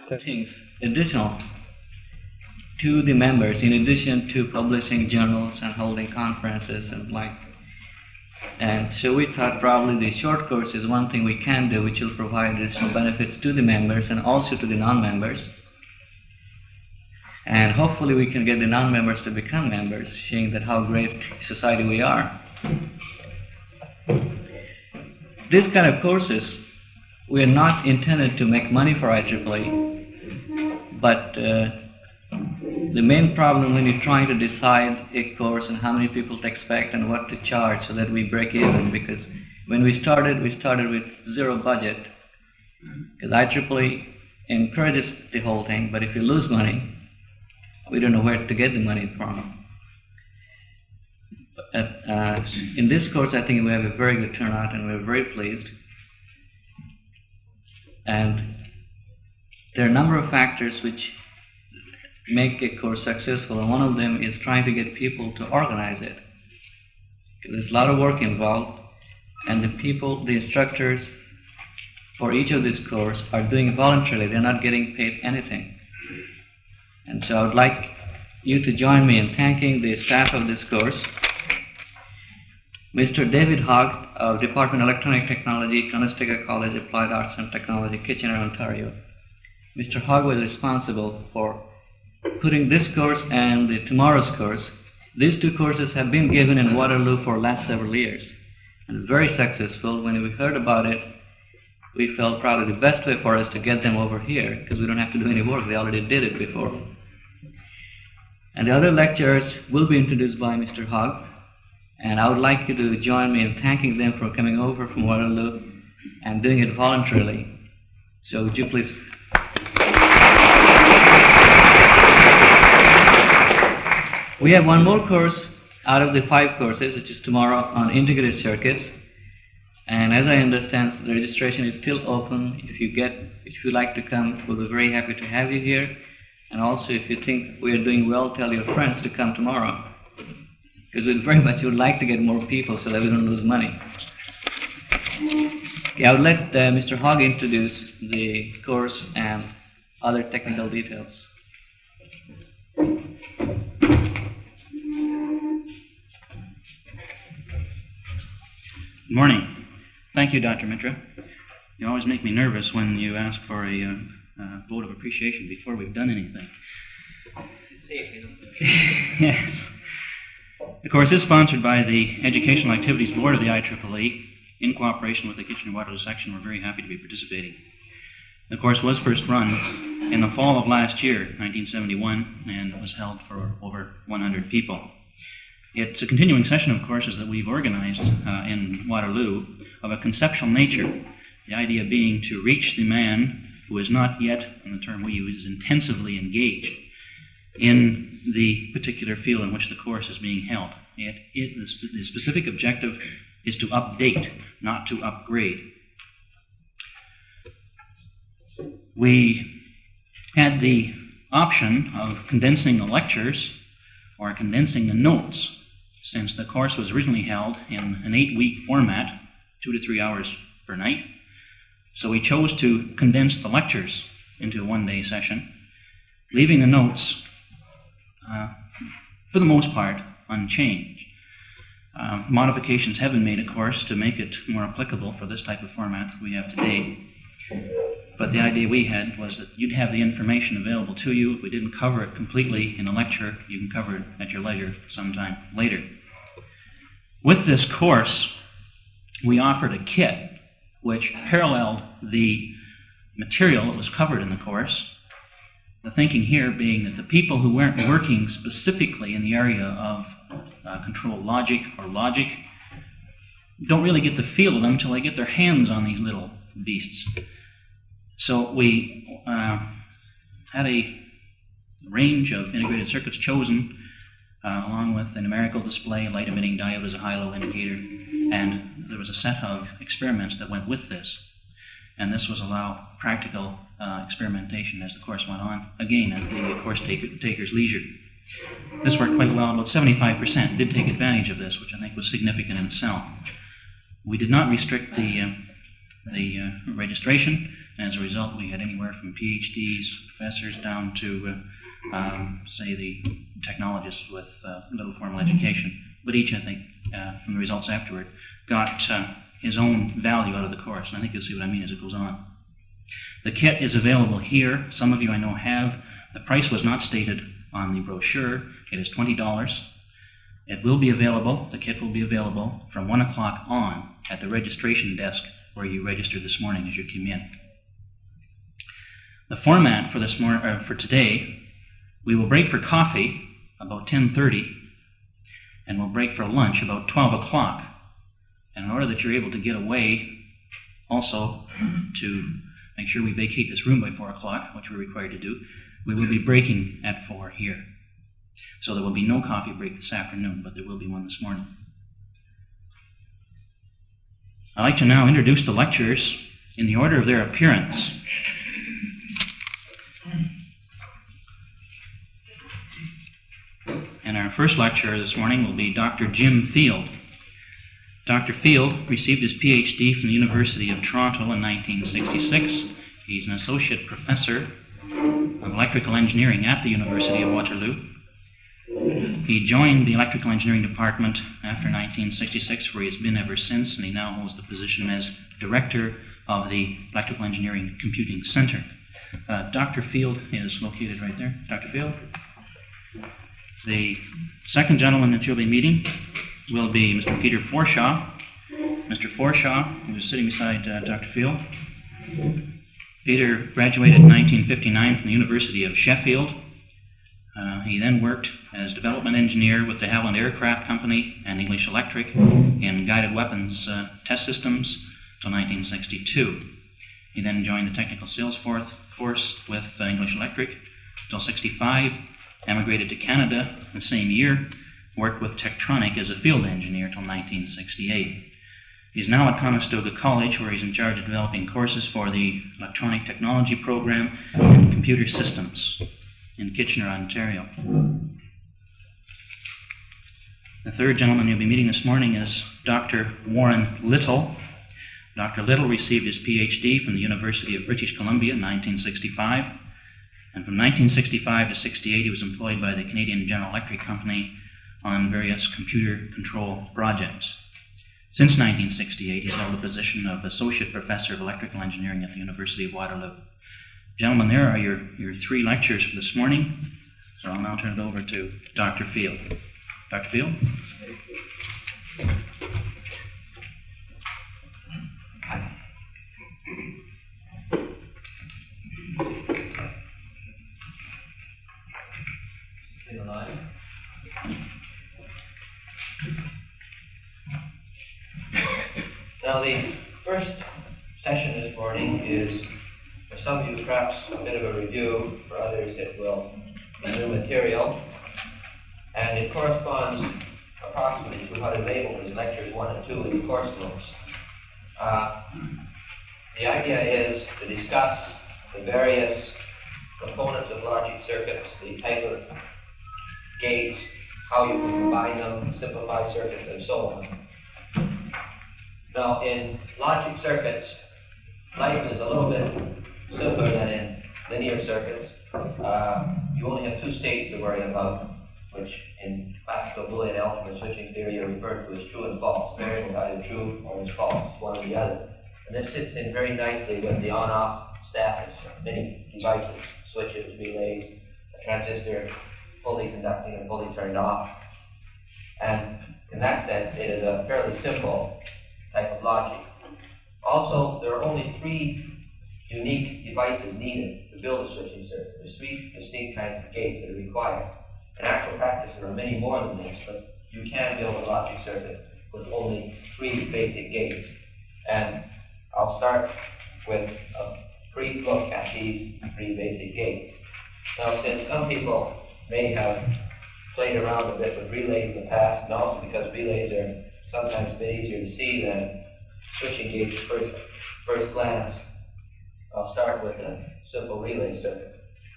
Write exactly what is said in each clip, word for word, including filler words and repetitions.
things additional to the members, in addition to publishing journals and holding conferences and like. And so we thought probably the short course is one thing we can do, which will provide additional benefits to the members and also to the non-members. And hopefully we can get the non-members to become members, seeing that how great society we are. These kind of courses, we are not intended to make money for I triple E, but uh, the main problem when you're trying to decide a course and how many people to expect and what to charge so that we break even, because when we started, we started with zero budget, because I triple E encourages the whole thing, but if you lose money, we don't know where to get the money from. But, uh, in this course, I think we have a very good turnout and we're very pleased. And there are a number of factors which make a course successful, and one of them is trying to get people to organize it. There's a lot of work involved, and the people, the instructors for each of these courses are doing it voluntarily. They're not getting paid anything. And so I would like you to join me in thanking the staff of this course. Mister David Hogg of Department of Electronic Technology, Conestoga College, Applied Arts and Technology, Kitchener, Ontario. Mister Hogg was responsible for putting this course and the tomorrow's course. These two courses have been given in Waterloo for the last several years and very successful. When we heard about it, we felt probably the best way for us to get them over here, because we don't have to do any work. They already did it before. And the other lecturers will be introduced by Mister Hogg, and I would like you to join me in thanking them for coming over from Waterloo and doing it voluntarily. So would you please... We have one more course out of the five courses, which is tomorrow on integrated circuits. And as I understand, the registration is still open. If you get, if you like to come, we'll be very happy to have you here. And also, if you think we are doing well, tell your friends to come tomorrow, because we very much would like to get more people so that we don't lose money. Okay, I would let uh, Mister Hogg introduce the course and other technical details. Good morning. Thank you, Doctor Mitra. You always make me nervous when you ask for a uh, uh, vote of appreciation before we've done anything. It's safe, you know. Yes. The course is sponsored by the Educational Activities Board of the I triple E. In cooperation with the Kitchener-Waterloo section, we're very happy to be participating. The course was first run in the fall of last year, nineteen seventy-one, and was held for over one hundred people. It's a continuing session of courses that we've organized uh, in Waterloo of a conceptual nature, the idea being to reach the man who is not yet, and the term we use, is intensively engaged in the particular field in which the course is being held. It, it, the, sp the specific objective is to update, not to upgrade. We had the option of condensing the lectures or condensing the notes, since the course was originally held in an eight-week format, two to three hours per night. So we chose to condense the lectures into a one-day session, leaving the notes, uh, for the most part, unchanged. Uh, modifications have been made, of course, to make it more applicable for this type of format we have today. But the idea we had was that you'd have the information available to you. If we didn't cover it completely in a lecture, you can cover it at your leisure sometime later. With this course, we offered a kit which paralleled the material that was covered in the course. The thinking here being that the people who weren't working specifically in the area of uh, control logic or logic don't really get the feel of them until they get their hands on these little beasts. So we uh, had a range of integrated circuits chosen, uh, along with a numerical display, light emitting diode as a high-low indicator, and there was a set of experiments that went with this. And this was allow practical uh, experimentation as the course went on, again at the course taker, taker's leisure. This worked quite well. About seventy-five percent did take advantage of this, which I think was significant in itself. We did not restrict the, uh, the uh, registration, And as a result, we had anywhere from PhDs, professors, down to, uh, um, say, the technologists with uh, little formal education. But each, I think, uh, from the results afterward, got uh, his own value out of the course. And I think you'll see what I mean as it goes on. The kit is available here. Some of you I know have. The price was not stated on the brochure. It is twenty dollars. It will be available, the kit will be available from one o'clock on at the registration desk where you registered this morning as you came in. The format for this morning, uh, for today, we will break for coffee about ten thirty, and we'll break for lunch about twelve o'clock. And in order that you're able to get away, also to make sure we vacate this room by four o'clock, which we're required to do, we will be breaking at four here. So there will be no coffee break this afternoon, but there will be one this morning. I'd like to now introduce the lecturers in the order of their appearance. And our first lecturer this morning will be Doctor Jim Field. Doctor Field received his PhD from the University of Toronto in nineteen sixty-six. He's an associate professor of electrical engineering at the University of Waterloo. He joined the electrical engineering department after nineteen sixty-six, where he has been ever since, and he now holds the position as director of the Electrical Engineering Computing Center. Uh, Doctor Field is located right there. Doctor Field. The second gentleman that you'll be meeting will be Mister Peter Forshaw. Mister Forshaw, who is sitting beside uh, Doctor Field. Peter graduated in nineteen fifty-nine from the University of Sheffield. Uh, he then worked as development engineer with de Havilland Aircraft Company and English Electric in guided weapons uh, test systems until nineteen sixty-two. He then joined the technical sales force with uh, English Electric until sixty-five, emigrated to Canada the same year, worked with Tektronic as a field engineer until nineteen sixty-eight. He's now at Conestoga College, where he's in charge of developing courses for the Electronic Technology Program and Computer Systems in Kitchener, Ontario. The third gentleman you'll be meeting this morning is Doctor Warren Little. Doctor Little received his PhD from the University of British Columbia in nineteen sixty-five, and from nineteen sixty-five to sixty-eight he was employed by the Canadian General Electric Company on various computer control projects. Since nineteen sixty-eight, he's held the position of Associate Professor of Electrical Engineering at the University of Waterloo. Gentlemen, there are your, your three lectures for this morning. So I'll now turn it over to Doctor Field. Doctor Field? Stay alive. Now, the first session this morning is, for some of you, perhaps a bit of a review. For others, it will be new material. And it corresponds approximately to how to label these lectures one and two in the course notes. Uh, the idea is to discuss the various components of logic circuits, the type of gates, how you can combine them, simplify circuits, and so on. Now, in logic circuits, life is a little bit simpler than in linear circuits. Uh, you only have two states to worry about, which in classical Boolean algebra switching theory are referred to as true and false. Variables either true or is false, one or the other. And this fits in very nicely with the on-off status of many devices, switches, relays, a transistor fully conducting and fully turned off. And in that sense, it is a fairly simple type of logic. Also, there are only three unique devices needed to build a switching circuit. There's three distinct kinds of gates that are required. In actual practice, there are many more than this, but you can build a logic circuit with only three basic gates. And I'll start with a brief look at these three basic gates. Now, since some people may have played around a bit with relays in the past, and also because relays are sometimes a bit easier to see than switching gates at first, first glance, I'll start with a simple relay circuit.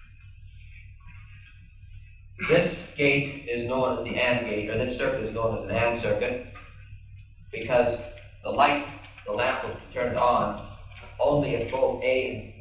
This gate is known as the AND gate, or this circuit is known as an AND circuit, because the light, the lamp will be turned on only if both A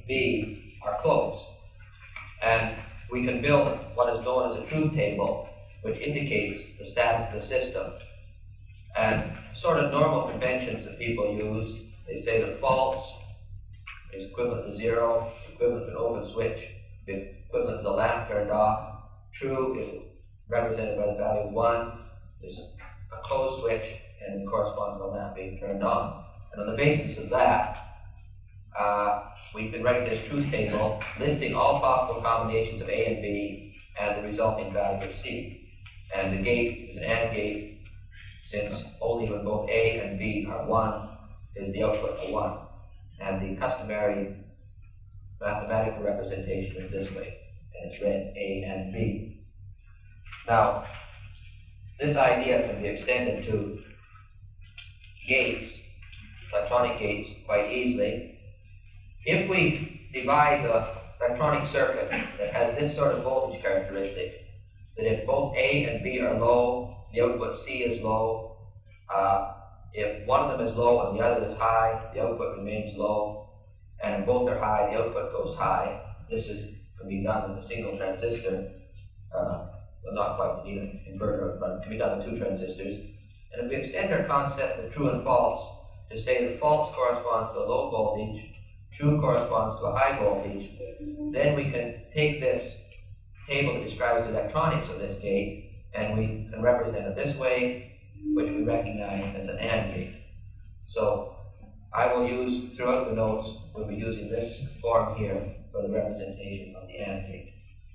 B are closed. And we can build what is known as a truth table, which indicates the status of the system. And sort of normal conventions that people use, they say that false is equivalent to zero, equivalent to an open switch, equivalent to the lamp turned off. True is represented by the value of one, is a closed switch, and corresponds to the lamp being turned on. And on the basis of that, uh, we can write this truth table listing all possible combinations of A and B and the resulting value of C. And the gate is an AND gate, since only when both A and B are one is the output a one. And the customary mathematical representation is this way, and it's read A and B. Now, this idea can be extended to gates, electronic gates, quite easily. If we devise an electronic circuit that has this sort of voltage characteristic, that if both A and B are low, the output C is low. Uh, if one of them is low and the other is high, the output remains low. And if both are high, the output goes high. This is, can be done with a single transistor. Uh, well, not quite, you need an inverter, but it can be done with two transistors. And if we extend our concept of true and false to say that false corresponds to a low voltage, true corresponds to a high voltage, then we can take this table that describes the electronics of this gate, and we can represent it this way, which we recognize as an AND gate. So I will use, throughout the notes, we'll be using this form here for the representation of the AND gate.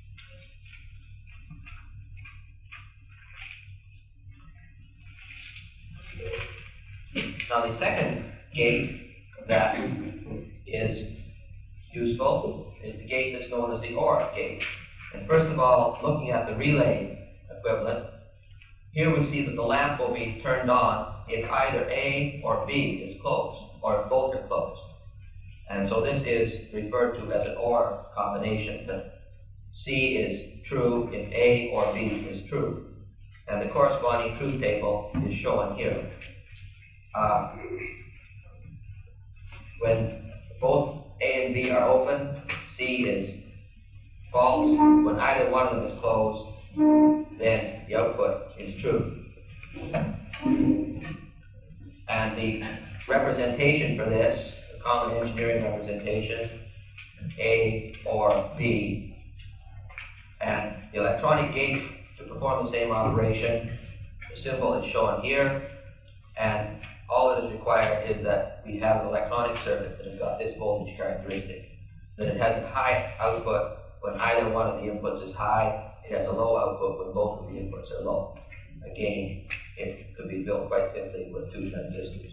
Now the second gate that is useful is the gate that's known as the OR gate. And first of all, looking at the relay equivalent, here we see that the lamp will be turned on if either A or B is closed, or if both are closed. And so this is referred to as an OR combination, that C is true if A or B is true. And the corresponding truth table is shown here. Uh, when both A and B are open, C is false. When either one of them is closed, then the output is true. And the representation for this, the common engineering representation, A or B, and the electronic gate to perform the same operation, the symbol is shown here, and all that is required is that we have an electronic circuit that has got this voltage characteristic, that it has a high output when either one of the inputs is high, it has a low output when both of the inputs are low. Again, it could be built quite simply with two transistors.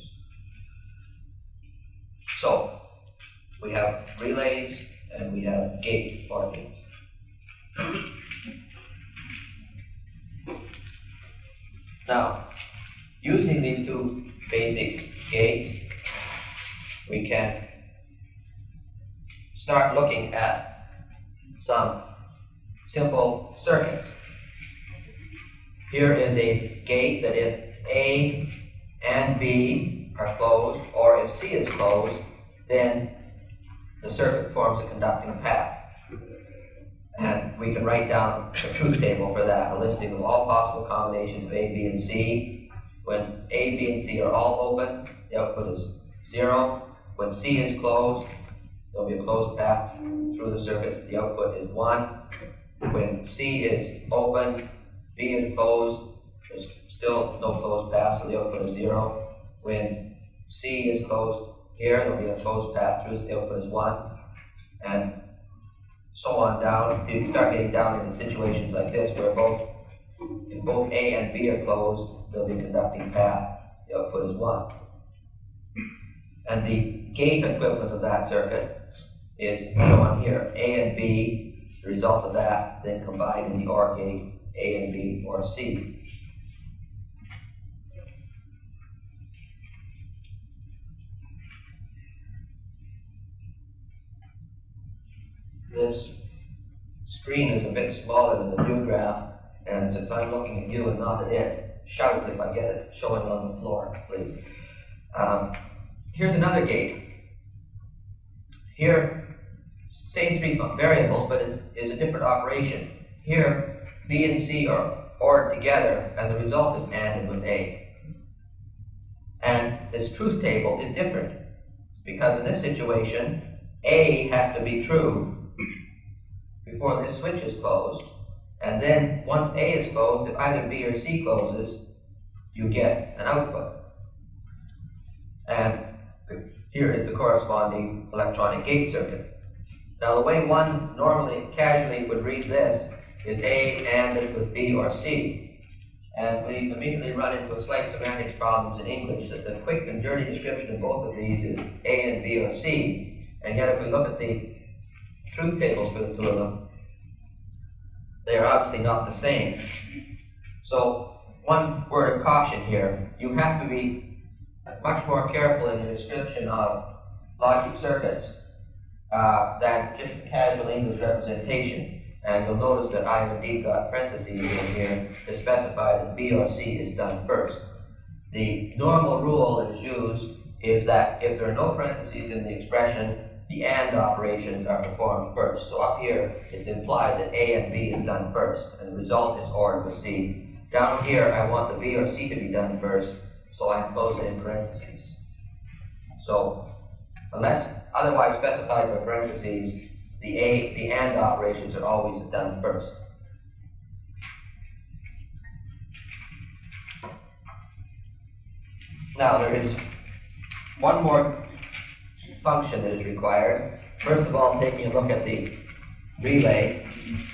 So, we have relays and we have gate OR gates. Now, using these two basic gates, we can start looking at some simple circuits. Here is a gate that if A and B are closed, or if C is closed, then the circuit forms a conducting path. And we can write down a truth table for that, a listing of all possible combinations of A, B, and C. When A, B, and C are all open, the output is zero. When C is closed, there will be a closed path through the circuit. The output is one. When C is open, B is closed, there's still no closed path, so the output is zero. When C is closed here, there will be a closed path through, so the output is one. And so on down. You start getting down into situations like this, where both, if both A and B are closed, there'll be a conducting path. The output is one. And the gate equivalent of that circuit is shown here. A and B, the result of that, then combined in the OR gate, A and B or C. This screen is a bit smaller than the view graph, and since I'm looking at you and not at it, shout if I get it showing on the floor, please. Um, here's another gate. Here same three variables, but it is a different operation. Here, B and C are ORed together, and the result is ANDed with A. And this truth table is different, because in this situation, A has to be true before this switch is closed, and then once A is closed, if either B or C closes, you get an output. And here is the corresponding electronic gate circuit. Now the way one normally, casually would read this is A ANDed with B or C. And we immediately run into a slight semantics problems in English that the quick and dirty description of both of these is A and B or C. And yet if we look at the truth tables for the two of them, they are obviously not the same. So one word of caution here, you have to be much more careful in your description of logic circuits uh, than just a casual English representation. And you'll notice that I have indeed got parentheses in here to specify that B or C is done first. The normal rule that is used is that if there are no parentheses in the expression, the AND operations are performed first. So up here, it's implied that A and B is done first, and the result is ORed with C. Down here, I want the B or C to be done first, so I enclose it in parentheses. So, unless otherwise specified by parentheses, the A, the AND operations are always done first. Now there is one more function that is required. First of all, taking a look at the relay.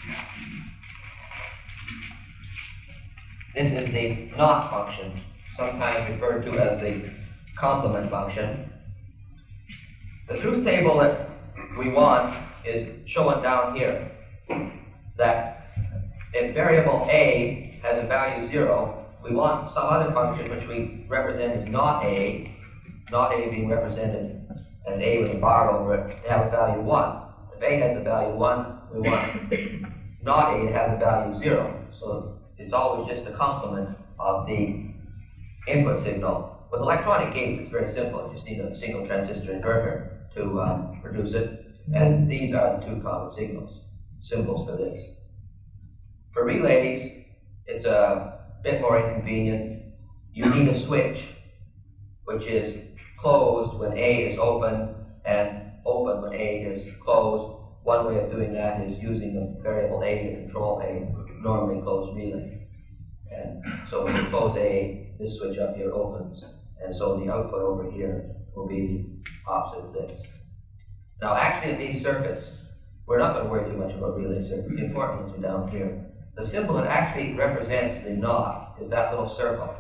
This is the NOT function, sometimes referred to as the complement function. The truth table that we want is shown down here, that if variable A has a value zero, we want some other function which we represent as not A, not A being represented as A with a bar over it, to have a value one. If A has a value one, we want not A to have the value zero. So it's always just a complement of the input signal. With electronic gates, it's very simple. You just need a single transistor inverter to um, produce it. And these are the two common signals, symbols for this. For relays, it's a bit more inconvenient. You need a switch, which is closed when A is open and open when A is closed. One way of doing that is using the variable A to control a normally closed relay. And so when you close A, this switch up here opens, and so the output over here will be the opposite of this. Now, actually, in these circuits, we're not going to worry too much about relay circuits. The important ones are down here. The symbol that actually represents the NOT is that little circle.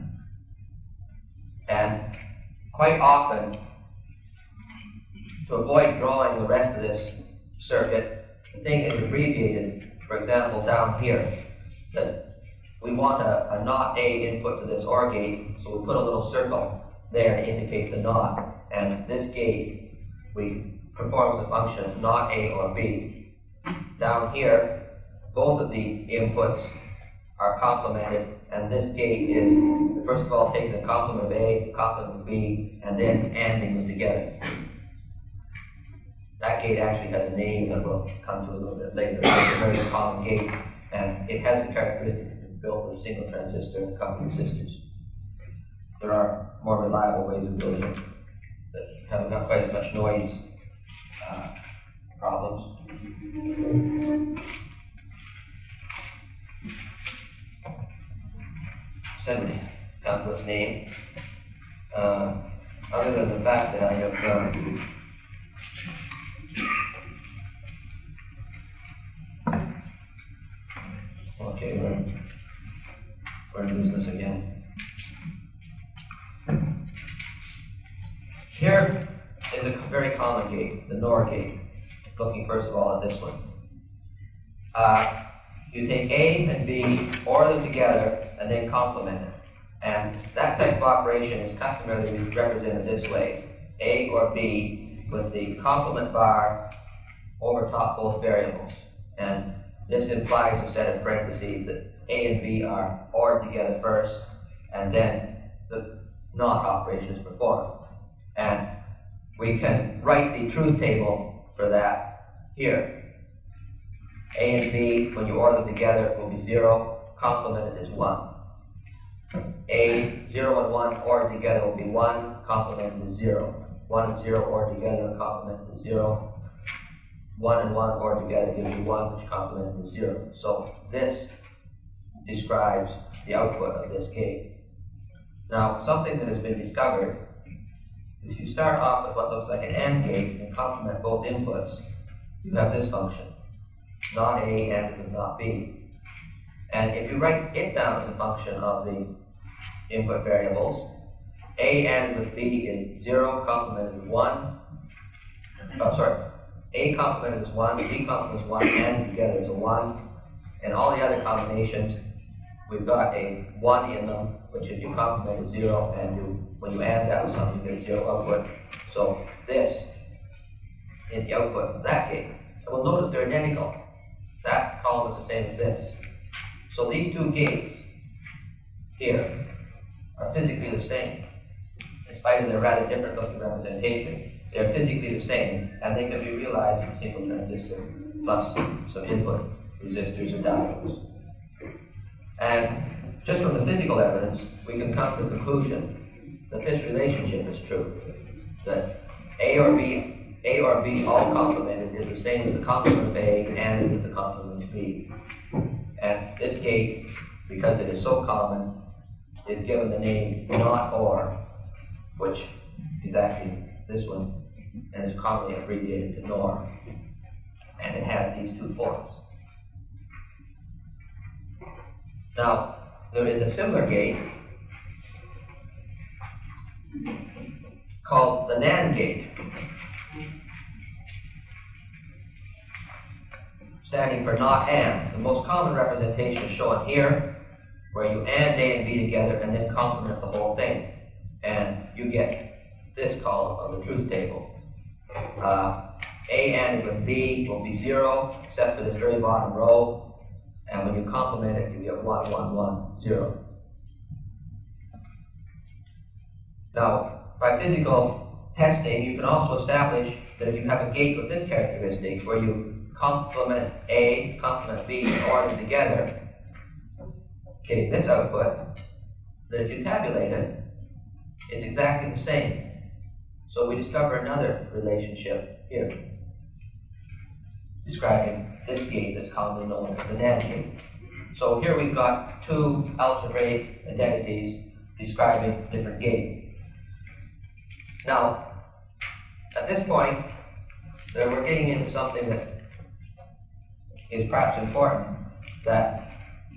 And quite often, to avoid drawing the rest of this circuit, the thing is abbreviated. For example, down here, that we want a, a NOT A input to this OR gate, so we put a little circle there to indicate the NOT. And this gate, we performs the function of not A or B. Down here, both of the inputs are complemented, and this gate is, first of all, taking the complement of A, complement of B, and then ANDing them together. That gate actually has a name that we'll come to a little bit later. It's a very common gate, and it has the characteristic of being built with a single transistor and a couple of resistors. There are more reliable ways of building it that haven't got quite as much noise Uh, problems. Assembly come to its name. Uh, other than the fact that I have um, okay, we're, we're in business again. Here is a very common gate, the NOR gate. Looking first of all at this one. Uh, you take A and B, OR them together, and then complement it. And that type of operation is customarily represented this way. A or B with the complement bar over top both variables. And this implies a set of parentheses that A and B are ORed together first, and then the NOT operation is performed. And we can write the truth table for that here. A and B, when you order them together, will be zero, complemented is one. A, zero and one ordered together will be one, complemented is zero. one and zero ordered together, complemented is zero. one and one ordered together gives you one, which complemented is zero. So this describes the output of this gate. Now, something that has been discovered is if you start off with what looks like an AND gate and complement both inputs, you have this function. Not A and with not B. And if you write it down as a function of the input variables, A and with B is zero complemented with one. Oh, sorry. A complemented is one, B complemented is one, and together is a one. And all the other combinations, we've got a one in them, which if you complement is zero, and you, when you add that with something, you get a zero output. So this is the output of that gate. And we'll notice they're identical. That column is the same as this. So these two gates here are physically the same. In spite of their rather different looking representation, they are physically the same, and they can be realized with a single transistor plus some input resistors or diodes. And just from the physical evidence, we can come to the conclusion that this relationship is true. That A or B A or B all complemented is the same as the complement of A and with the complement of B. And this gate, because it is so common, is given the name not or, which is actually this one, and is commonly abbreviated to NOR. And it has these two forms. Now, there is a similar gate called the NAND gate, standing for not and. The most common representation is shown here, where you and A and B together and then complement the whole thing. And you get this column of the truth table. Uh, A and with B will be zero, except for this very bottom row. And when you complement it, you get one, one, one, zero. Now, by physical testing, you can also establish that if you have a gate with this characteristic, where you complement A, complement B, and order them together, okay, this output, that if you tabulate it, it's exactly the same. So we discover another relationship here, describing this gate that's commonly known as the NAND gate. So here we've got two algebraic identities describing different gates. Now, at this point, uh, we're getting into something that is perhaps important, that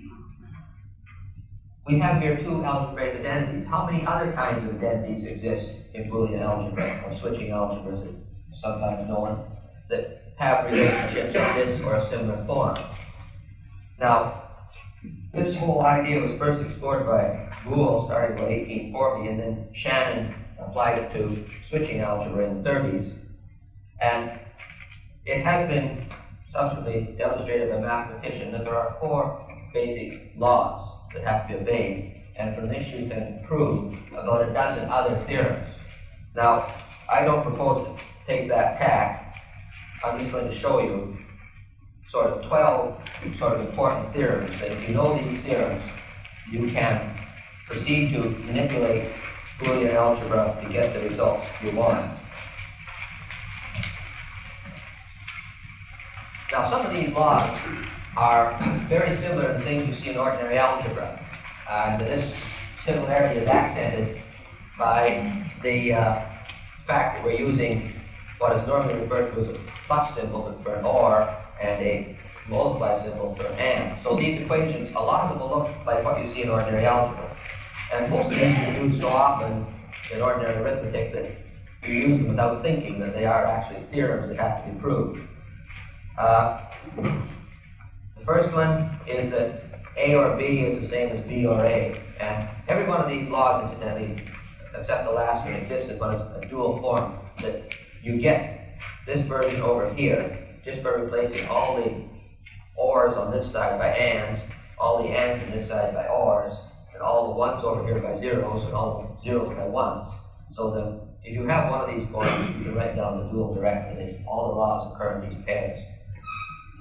we have here two algebraic identities. How many other kinds of identities exist in Boolean algebra, or switching algebra as it's sometimes known, that have relationships of this or a similar form? Now, this whole idea was first explored by Boole starting about eighteen forty, and then Shannon applied it to switching algebra in the thirties. And it has been subsequently demonstrated by mathematicians that there are four basic laws that have to be obeyed, and from this you can prove about a dozen other theorems. Now, I don't propose to take that tack. I'm just going to show you sort of twelve sort of important theorems that if you know these theorems, you can proceed to manipulate Boolean algebra to get the results you want. Now, some of these laws are very similar to things you see in ordinary algebra. And this similarity is accented by the uh, fact that we're using what is normally referred to as a plus symbol for an OR and a multiply symbol for an AND. So these equations, a lot of them will look like what you see in ordinary algebra. And most of them you use so often in ordinary arithmetic that you use them without thinking that they are actually theorems that have to be proved. Uh, the first one is that A or B is the same as B or A. And every one of these laws, incidentally, except the last one, exists in what is a dual form. That you get this version over here just by replacing all the ORs on this side by ANDs, all the ANDs on this side by ORs, and all the ones over here by zeros, and all the zeros by ones. So that if you have one of these forms, you can write down the dual directly. All the laws occur in these pairs.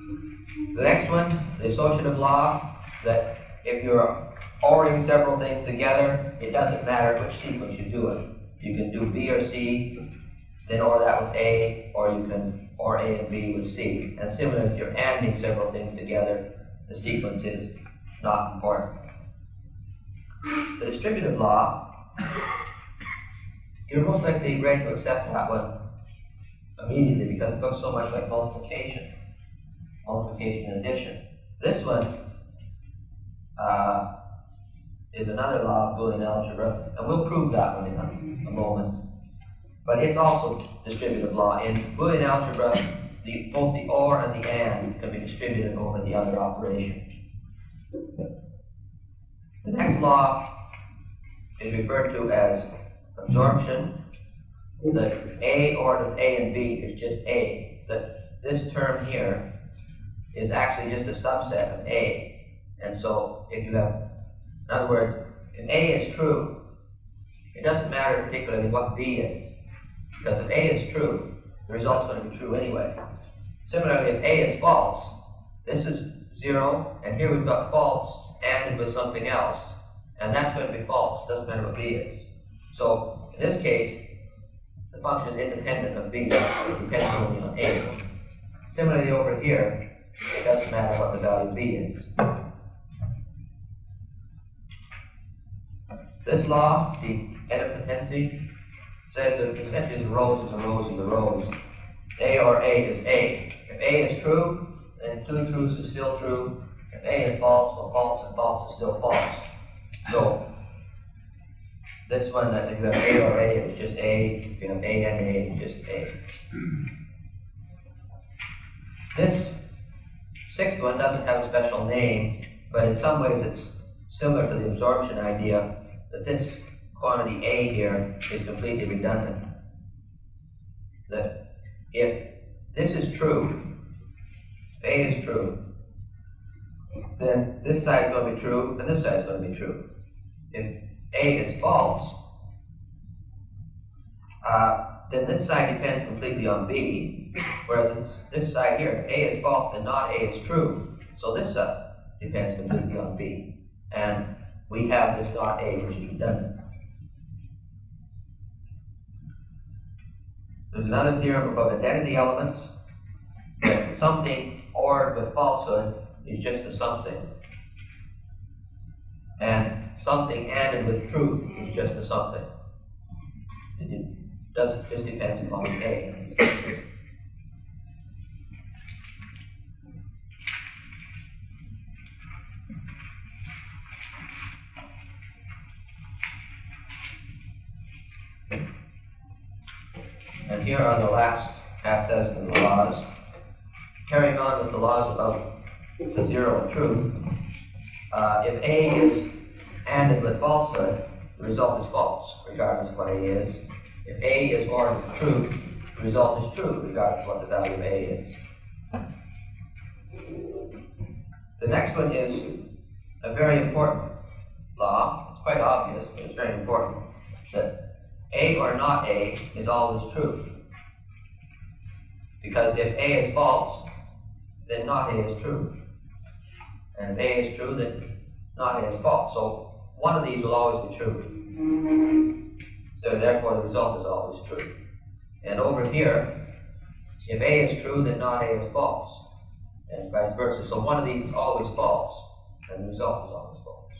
The next one, the associative law, that if you're ordering several things together, it doesn't matter which sequence you do it. You can do B or C, then OR that with A, or you can OR A and B with C. And similar, if you're ANDing several things together, the sequence is not important. The distributive law, you're most likely ready to accept that one immediately because it looks so much like multiplication. Multiplication and addition. This one uh, is another law of Boolean algebra, and we'll prove that one in a, a moment. But it's also distributive law. In Boolean algebra, the, both the OR and the AND can be distributed over the other operation. The next law is referred to as absorption. The A OR with A and B is just A. That this term here is actually just a subset of A. And so if you have, in other words, if A is true, it doesn't matter particularly what B is. Because if A is true, the result's going to be true anyway. Similarly, if A is false, this is zero, and here we've got false ANDed with something else. And that's going to be false. It doesn't matter what B is. So in this case, the function is independent of B. It depends only on A. Similarly over here, it doesn't matter what the value B is. This law, the idempotency, says that essentially the rows is the rows of the rows. A or A is A. If A is true, then two truths is still true. If A is false, well, false and false is still false. So this one, that if you have A or A, it's just A. If you have A and A, it's just A. This sixth one doesn't have a special name, but in some ways it's similar to the absorption idea, that this quantity A here is completely redundant. That if this is true, if A is true, then this side is going to be true, and this side is going to be true. If A is false, uh, then this side depends completely on B, whereas it's this side here, if A is false, then not A is true. So this side depends completely on B. And we have this not A, which is redundant. There's another theorem about identity elements, that something ORed with falsehood is just a something. And something ANDed with truth is just a something. It doesn't just depends upon the A in this case. And here are the last half dozen laws. Carrying on with the laws about the zero and truth, uh, if A is ANDed with falsehood, the result is false, regardless of what A is. If A is ORed with truth, the result is true, regardless of what the value of A is. The next one is a very important law. It's quite obvious, but it's very important, that A or not A is always true. Because if A is false, then not A is true. And if A is true, then not A is false. So one of these will always be true. So therefore the result is always true. And over here, if A is true, then not A is false. And vice versa. So one of these is always false, and the result is always false.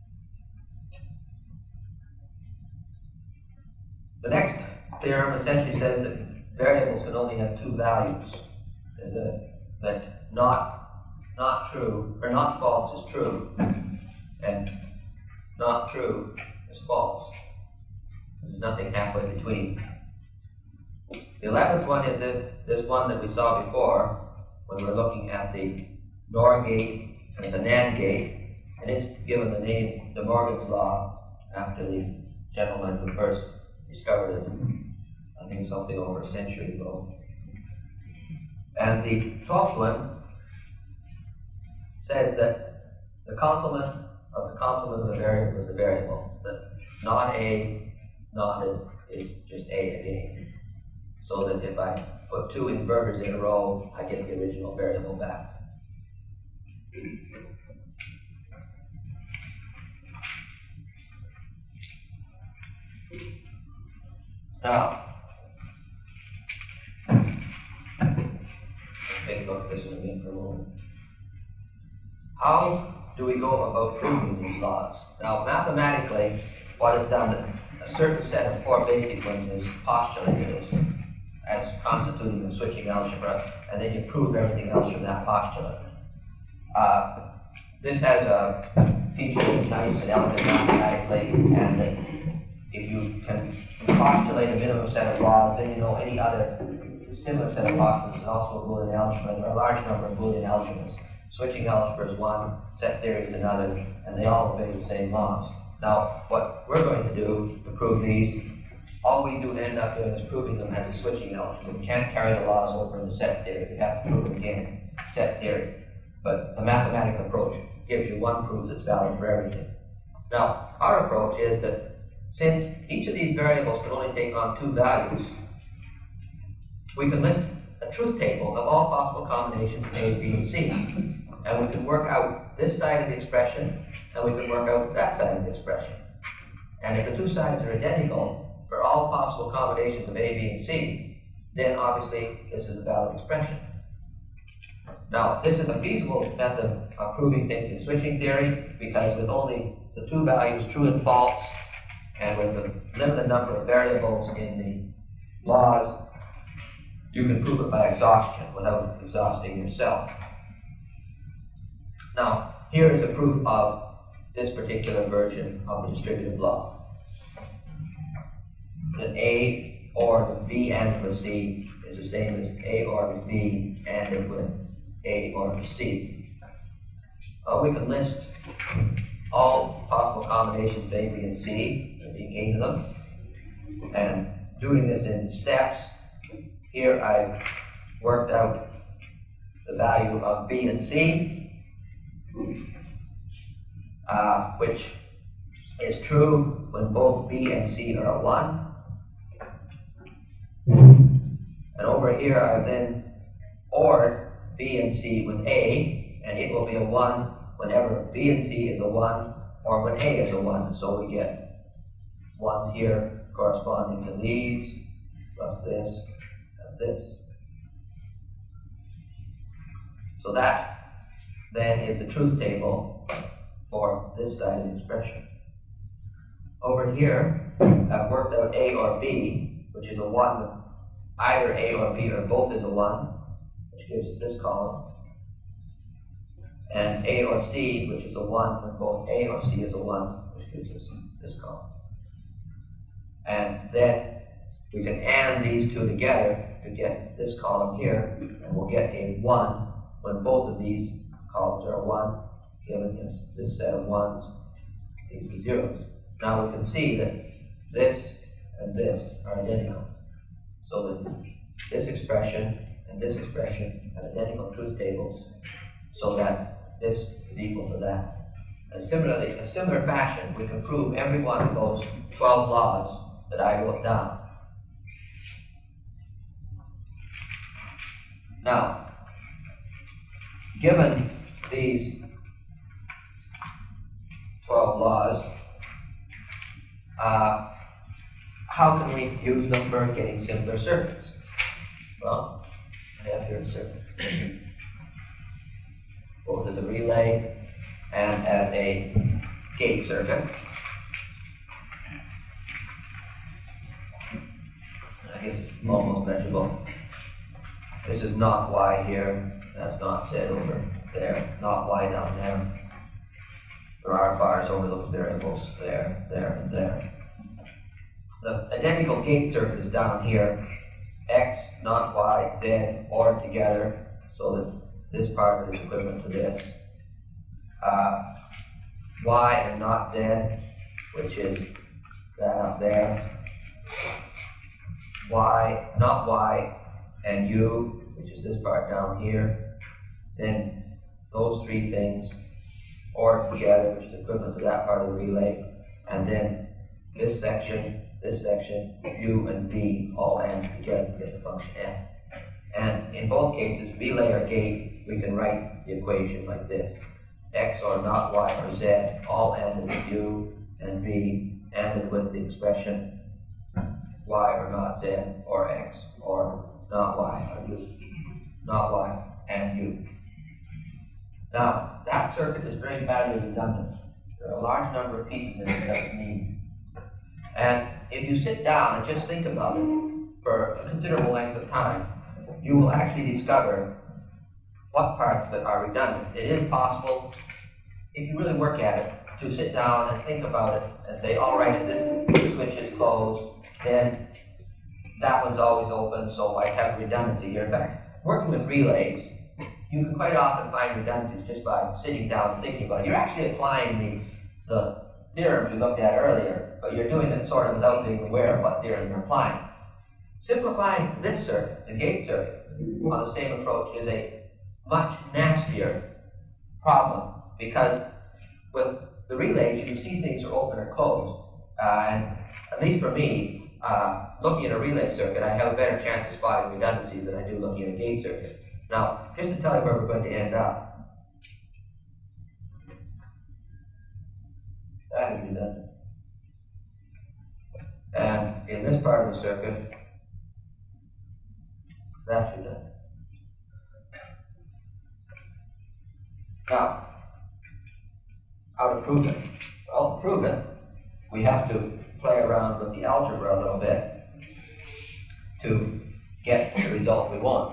The next theorem essentially says that variables can only have two values. That, that not, not true, or not false is true, and not true is false. There's nothing halfway between. The eleventh one is that this one that we saw before when we were looking at the NOR gate and the NAND gate, and it's given the name De Morgan's law after the gentleman who first discovered it, I think something over a century ago. And the twelfth one says that the complement of the complement of a variable is the variable. That not A, not A is just A again. So that if I put two inverters in a row, I get the original variable back. Now, think about this one again for a moment. How do we go about proving these laws? Now, mathematically, what is done, a certain set of four basic ones is postulated as, as constituting the switching algebra, and then you prove everything else from that postulate. Uh, this has a feature that's nice and elegant mathematically, and that if you can postulate a minimum set of laws, then you know any other similar set of postulates is also a Boolean algebra. There are a large number of Boolean algebras. Switching algebra is one, set theory is another, and they all obey the same laws. Now, what we're going to do to prove these, all we do end up doing is proving them as a switching algebra. We can't carry the laws over into set theory. We have to prove them again, set theory. But the mathematical approach gives you one proof that's valid for everything. Now, our approach is that since each of these variables can only take on two values, we can list a truth table of all possible combinations of A, B, and C. And we can work out this side of the expression, and we can work out that side of the expression. And if the two sides are identical for all possible combinations of A, B, and C, then obviously this is a valid expression. Now, this is a feasible method of proving things in switching theory, because with only the two values, true and false, and with the limited number of variables in the laws, you can prove it by exhaustion without exhausting yourself. Now, here is a proof of this particular version of the distributive law. That A or B AND with C is the same as A or B AND with A or C. Uh, we can list all possible combinations of A, B, and C, there being eight of them, and doing this in steps. Here I've worked out the value of B and C, uh, which is true when both B and C are one. And over here I've then ORed B and C with A, and it will be a one whenever B and C is a one, or when A is a one. So we get ones here corresponding to these, plus this, and this. So that then is the truth table for this side of the expression. Over here, I've worked out A or B, which is a one, either A or B or both is a one, which gives us this column. And A or C, which is a one when both A or C is a one, which gives us this column. And then we can AND these two together to get this column here, and we'll get a one when both of these columns are a one, giving us this set of ones, these are zeros. Now we can see that this and this are identical. So that this expression and this expression have identical truth tables, so that this is equal to that. And similarly, in a similar fashion, we can prove every one of those twelve laws that I wrote down. Now, given these twelve laws, uh, how can we use them for getting simpler circuits? Well, I have here a circuit, both as a relay and as a gate circuit. I guess it's almost legible. This is not Y here, that's not Z over there, not Y down there. There are bars over those variables there, there, and there. The identical gate circuit is down here, X, not Y, Z, OR together, so that this part of it is equivalent to this. Uh, y and not Z, which is that up there. Y, not Y, and U, which is this part down here. Then those three things OR together, which is equivalent to that part of the relay. And then this section, this section, U and V all AND together to get the function F. And in both cases, relay or gate, we can write the equation like this. X or not Y or Z, all ended with U, and B ended with the expression Y or not Z, or X or not Y or U. Not Y and U. Now, that circuit is very badly redundant. There are a large number of pieces in it it doesn't need. And if you sit down and just think about it for a considerable length of time, you will actually discover what parts of it are redundant. It is possible, if you really work at it, to sit down and think about it and say, all right, if this switch is closed, then that one's always open, so I have redundancy here. In fact, working with relays, you can quite often find redundancies just by sitting down and thinking about it. You're actually applying the, the theorems we looked at earlier, but you're doing it sort of without being aware of what theorem you're applying. Simplifying this circuit, the gate circuit, on the same approach is a much nastier problem, because with the relays, you can see things are open or closed. Uh, and at least for me, uh, looking at a relay circuit, I have a better chance of spotting redundancies than I do looking at a gate circuit. Now, just to tell you where we're going to end up. That is redundant. And in this part of the circuit, that's redundant. Now, how to prove it? Well, to prove it, we have to play around with the algebra a little bit to get the result we want.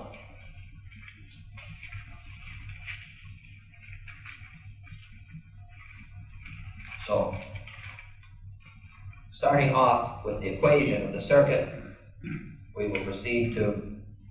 So, starting off with the equation of the circuit, we will proceed to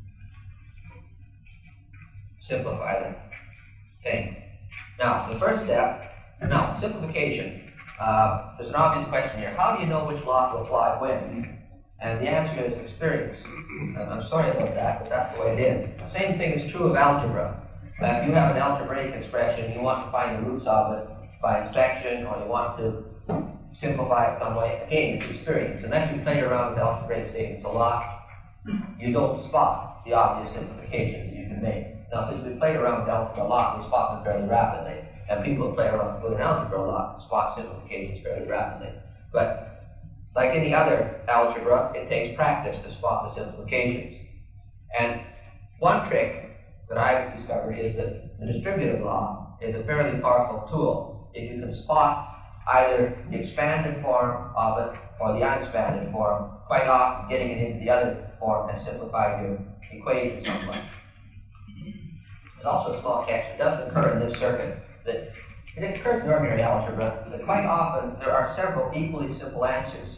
simplify the thing. Now, the first step, now, simplification. Uh, there's an obvious question here. How do you know which law to apply when? And the answer is experience. And I'm sorry about that, but that's the way it is. The same thing is true of algebra. Uh, if you have an algebraic expression, you want to find the roots of it by inspection, or you want to simplify it some way, again, it's experience. Unless you play around with algebraic statements a lot, you don't spot the obvious simplifications that you can make. Now, since we played around with algebra a lot, we spot them fairly rapidly. And people who play around with algebra a lot spot simplifications fairly rapidly. But like any other algebra, it takes practice to spot the simplifications. And one trick that I've discovered is that the distributive law is a fairly powerful tool if you can spot either the expanded form of it or the unexpanded form. Quite often, getting it into the other form has simplified your equation somewhat. There's also a small catch that doesn't occur in this circuit. That it occurs in ordinary algebra, but quite often there are several equally simple answers.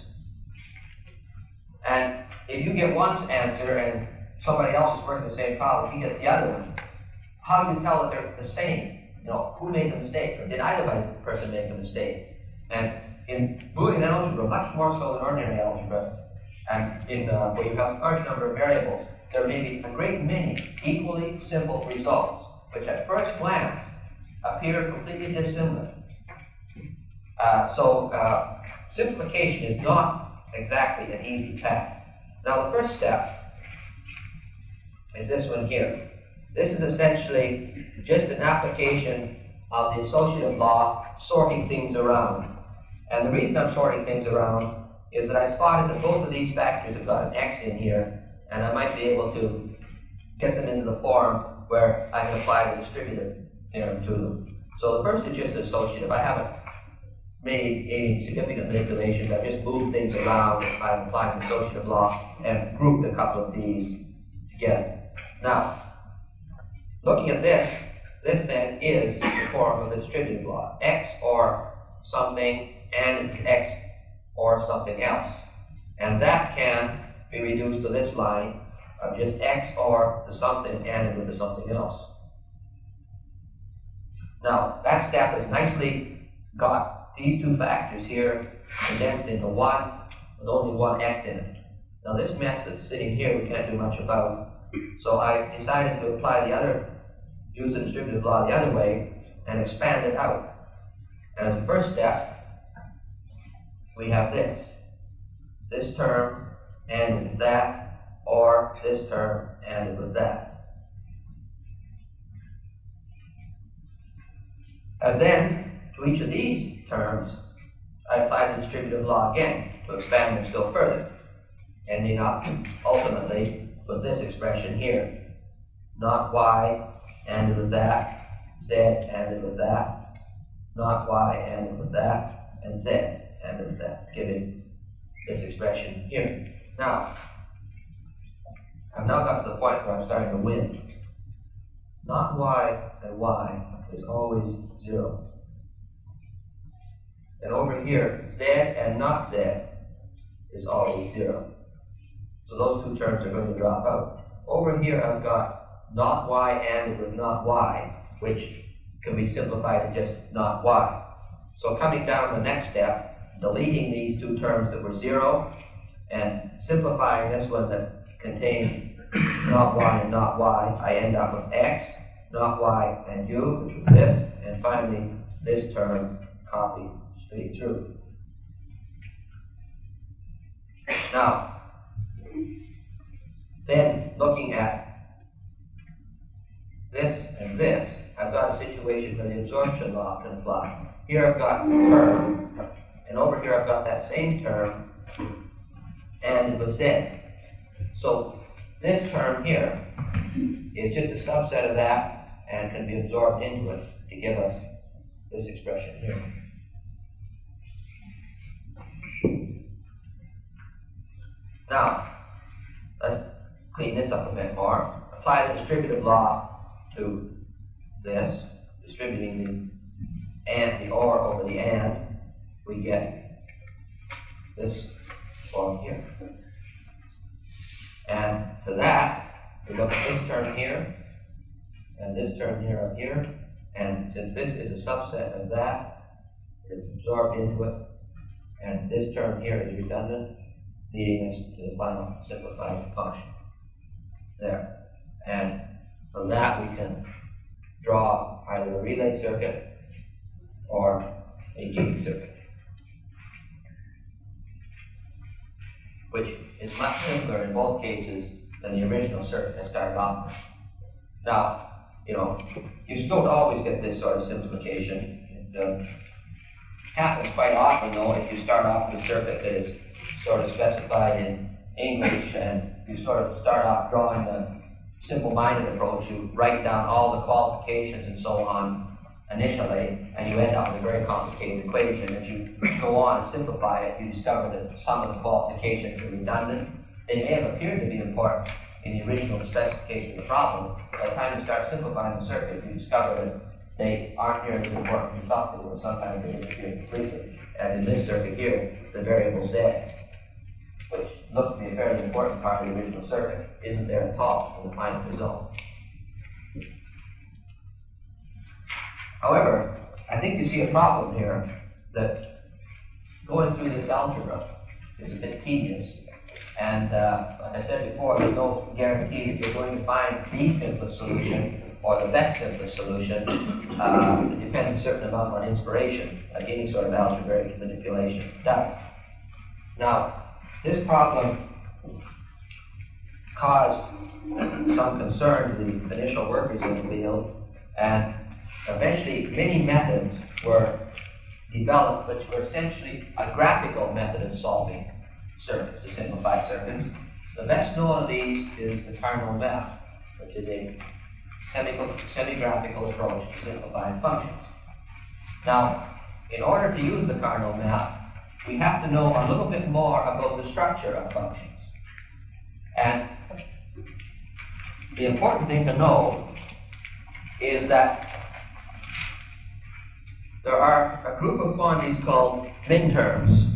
And if you get one answer and somebody else is working the same problem, he gets the other one, how do you tell that they're the same? You know, who made the mistake? Or did either person make a mistake? And in Boolean algebra, much more so than ordinary algebra, and in uh, where you have a large number of variables, there may be a great many equally simple results, which at first glance appear completely dissimilar. Uh, so uh, simplification is not exactly an easy task. Now, the first step is this one here. This is essentially just an application of the associative law, sorting things around. And the reason I'm sorting things around is that I spotted that both of these factors have got an X in here, and I might be able to get them into the form where I can apply the distributive theorem to them. So the first is just associative. I haven't made any significant manipulations. I've just moved things around by applying the associative law and grouped a couple of these together. Now, looking at this, this then is the form of the distributive law. X or something and X or something else. And that can be reduced to this line of just X or the something and with the something else. Now, that step has nicely got these two factors here condensed into one with only one X in it. Now, this mess that's sitting here we can't do much about. So I decided to apply the other, use the distributive law the other way and expand it out. And as a first step, we have this. This term and that, or this term ANDed with that. And then, to each of these terms, I apply the distributive law again to expand them still further, ending up ultimately with this expression here. Not y ANDed with that, z ANDed with that, not y ANDed with that, and z ANDed with that, giving this expression here. Now, I've now got to the point where I'm starting to win. Not y and y is always zero. And over here, z and not z is always zero. So those two terms are going to drop out. Over here, I've got not y ANDed with not y, which can be simplified to just not y. So coming down the next step, deleting these two terms that were zero, and simplifying this one that contained not y and not y, I end up with x, not y and u, which was this, and finally this term copied straight through. Now, then looking at this and this, I've got a situation where the absorption law can apply. Here I've got a term, and over here I've got that same term, and it was z. So this term here is just a subset of that and can be absorbed into it to give us this expression here. Now, let's clean this up a bit more. Apply the distributive law to this, distributing the and, the or over the and, we get this form here. And to that, we look at this term here, and this term here up here, and since this is a subset of that, it's absorbed into it, and this term here is redundant, leading us to the final simplified function. There. And from that we can draw either a relay circuit or a gate circuit, which is much simpler in both cases than the original circuit I started off with. Now, you know, you don't always get this sort of simplification. It uh, happens quite often, though, if you start off with a circuit that is sort of specified in English and you sort of start off drawing the simple-minded approach. You write down all the qualifications and so on initially, and you end up with a very complicated equation. As you go on and simplify it, you discover that some of the qualifications are redundant. They may have appeared to be important in the original specification of the problem. By the time you start simplifying the circuit, you discover that they aren't nearly as important as you thought they were. Sometimes they disappear completely. As in this circuit here, the variable z, which looked to be a fairly important part of the original circuit, isn't there at all in the final result. However, I think you see a problem here that going through this algebra is a bit tedious. And uh, like I said before, there's no guarantee that you're going to find the simplest solution or the best simplest solution. Uh, it depends a certain amount on inspiration, like any sort of algebraic manipulation does. Now, this problem caused some concern to the initial workers in the field, and eventually many methods were developed which were essentially a graphical method of solving circuits, to simplify circuits. The best known of these is the Carnot map, which is a semi-graphical approach to simplifying functions. Now, in order to use the Carnot map, we have to know a little bit more about the structure of functions. And the important thing to know is that there are a group of quantities called minterms,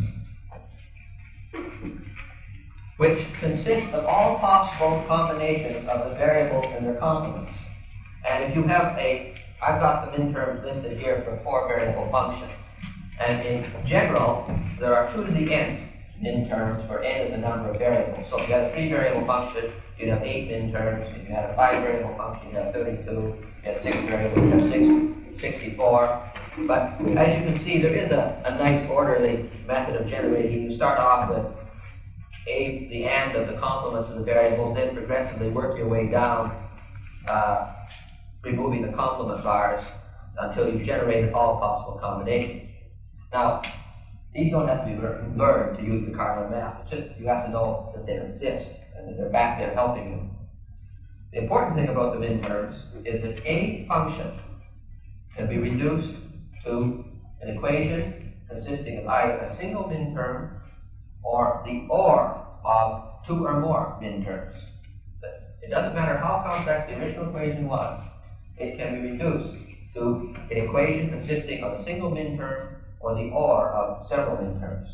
which consist of all possible combinations of the variables and their complements. And if you have a, I've got the minterms listed here for a four variable function. And in general, there are two to the n minterms, where n is a number of variables. So if you had a three variable function, you'd have eight minterms. If you had a five variable function, you'd have thirty-two. If you had six variables, you'd have six, sixty-four. But as you can see, there is a, a nice orderly method of generating. You start off with a, the and of the complements of the variables, then progressively work your way down, uh, removing the complement bars until you've generated all possible combinations. Now, these don't have to be learned to use the cardinal map. It's just you have to know that they exist and that they're back there helping you. The important thing about the minterms is that any function can be reduced to an equation consisting of either a single minterm or the or of two or more minterms. It doesn't matter how complex the original equation was, it can be reduced to an equation consisting of a single minterm or the or of several minterms.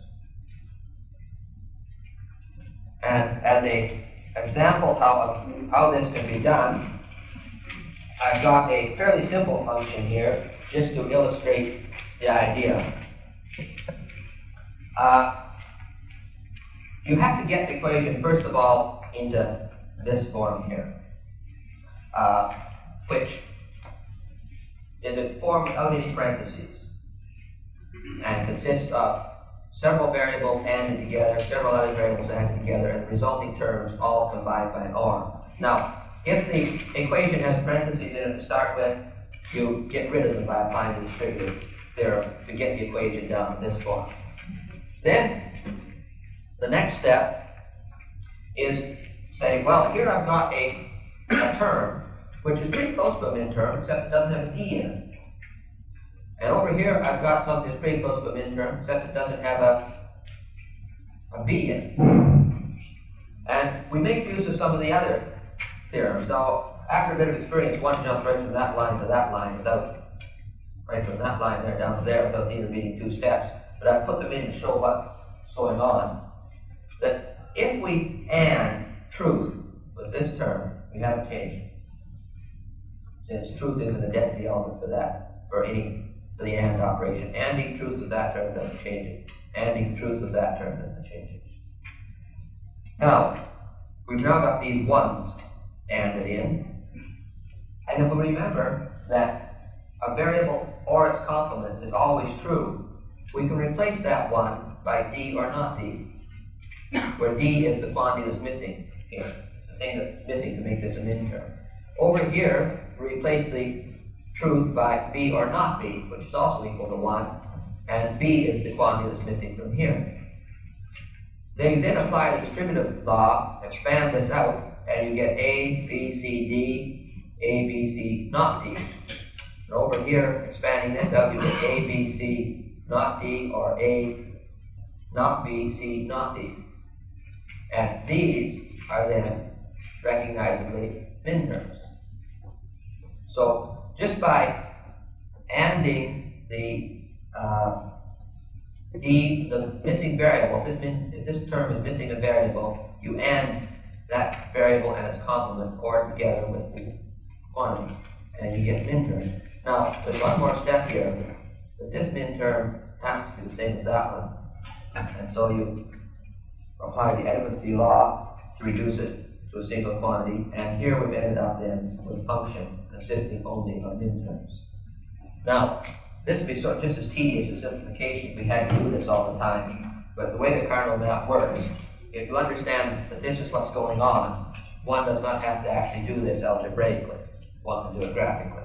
And as an example how, of how this can be done, I've got a fairly simple function here just to illustrate the idea. Uh, you have to get the equation, first of all, into this form here, uh, which is a form without any parentheses and consists of several variables added together, several other variables added together, and the resulting terms all combined by an or. Now, if the equation has parentheses in it to start with, you get rid of them by applying the distributive theorem to get the equation down to this form. Then, the next step is saying, well, here I've got a, a term which is pretty close to a minterm, except it doesn't have a d in it. And over here, I've got something that's pretty close to a minterm, except it doesn't have a, a b in it. And we make use of some of the other theorems. Now, after a bit of experience, one jumps right from that line to that line without, right from that line there down to there without intervening two steps. But I put them in to show what's going on. That if we and truth with this term, we haven't changed it. Since truth isn't a identity element for that, for any, for the and operation. Anding truth of that term doesn't change it. Anding truth of that term doesn't change it. Now, we've now got these ones anded in. And if we remember that a variable or its complement is always true, we can replace that one by d or not d, where d is the quantity that's missing here. It's the thing that's missing to make this a minterm. Over here, we replace the truth by b or not b, which is also equal to one, and b is the quantity that's missing from here. Then you then apply the distributive law, expand this out, and you get a, b, c, d, a, b, c, not d. And over here, expanding this out, you get a, b, c, not d, or a, not b, c, not d. And these are then recognizably minterms. So just by anding the uh, d, the missing variable, if this, min, if this term is missing a variable, you and that variable and its complement or together with the quantity, and you get minterms. Now, there's one more step here, that this minterm has to be the same as that one, and so you apply the equivalency law to reduce it to a single quantity, and here we've ended up then with a function consisting only of minterms. Now, this would be sort of just as tedious a simplification if we had to do this all the time, but the way the cardinal map works, if you understand that this is what's going on, one does not have to actually do this algebraically. One can do it graphically.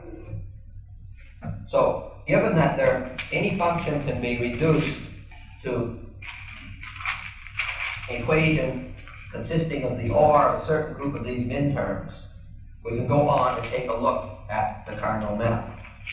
So, given that there, any function can be reduced to equation consisting of the or of a certain group of these minterms, we can go on and take a look at the cardinal map.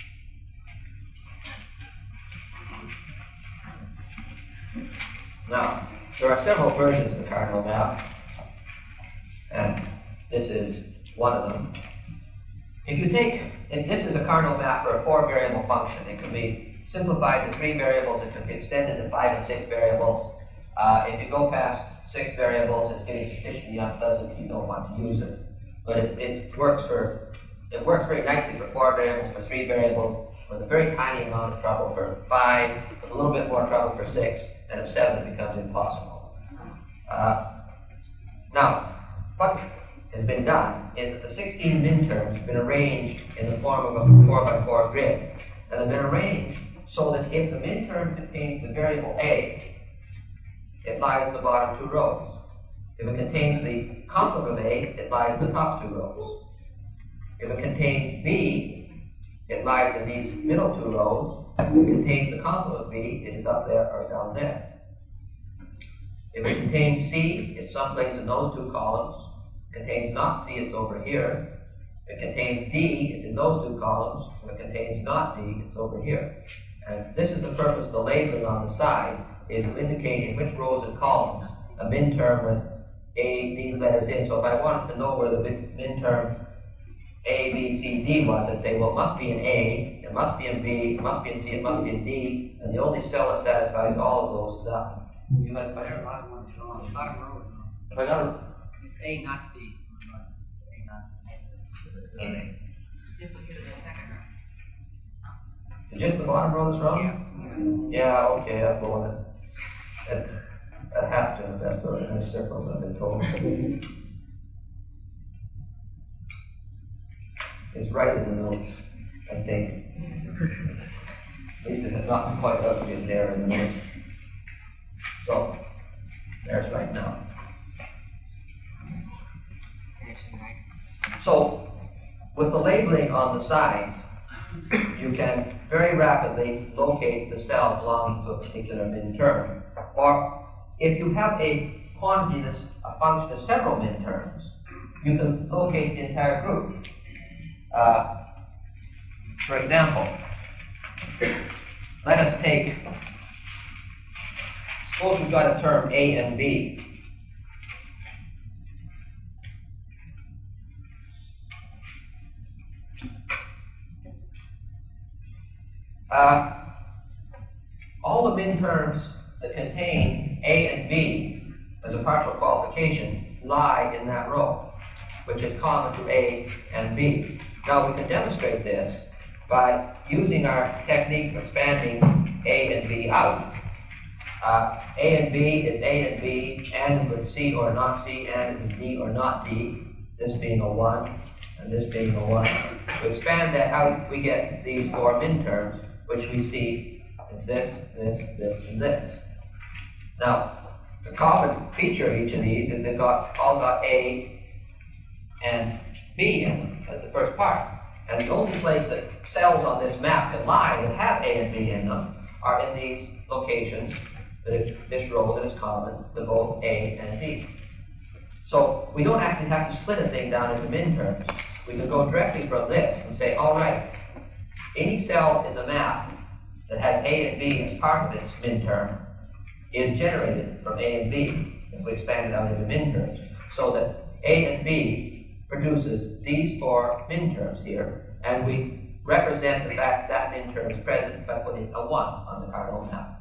Now, there are several versions of the cardinal map, and this is one of them. If you take, if this is a cardinal map for a four-variable function. It can be simplified to three variables. It can be extended to five and six variables. Uh, if you go past six variables, it's getting sufficiently unpleasant if you don't want to use it. But it, it works for it works very nicely for four variables, for three variables, with a very tiny amount of trouble for five, with a little bit more trouble for six, and at seven it becomes impossible. Uh, now, what has been done is that the sixteen minterms have been arranged in the form of a four by four grid, and they've been arranged so that if the minterm contains the variable a, it lies in the bottom two rows. If it contains the complement of A, it lies in the top two rows. If it contains B, it lies in these middle two rows. If it contains the complement of B, it is up there or down there. If it contains C, it's someplace in those two columns. If it contains not C, it's over here. If it contains D, it's in those two columns. If it contains not D, it's over here. And this is the purpose of the labeling on the side, is to indicate in which rows and columns a min-term with A, these letters in. So if I wanted to know where the min-term A, B, C, D was, I'd say, well, it must be in A, it must be in B, it must be in C, it must be in D, and the only cell that satisfies all of those is that one. You had better bottom one on bottom row. If I got a A not B. A not A. Duplicate of the second row. So just the bottom row that's wrong? Yeah. Yeah, okay, I'll go on it. At, at half to the best organized circles, I've been told. It's right in the notes, I think. At least it's not quite obvious there in the notes. So, there's right now. So, with the labeling on the sides, you can very rapidly locate the cell belonging to a particular min-term. Or, if you have a quantity that's a function of several min-terms, you can locate the entire group. Uh, for example, let us take, suppose we've got a term A and B. Uh, all the min-terms that contain A and B as a partial qualification lie in that row, which is common to A and B. Now we can demonstrate this by using our technique of expanding A and B out. Uh, A and B is A and B, and with C or not C, and with D or not D, this being a one, and this being a one. To expand that out, we get these four min-terms, which we see is this, this, this, and this. Now, the common feature of each of these is they've got all got A and B in them as the first part. And the only place that cells on this map can lie that have A and B in them are in these locations, that is, this row that is common to both A and B. So we don't actually have to split a thing down into min-terms. We can go directly from this and say, all right, any cell in the map that has A and B as part of its min-term is generated from A and B if we expand it out into min-terms. So that A and B produces these four min-terms here, and we represent the fact that min-term is present by putting a one on the Cardinal map.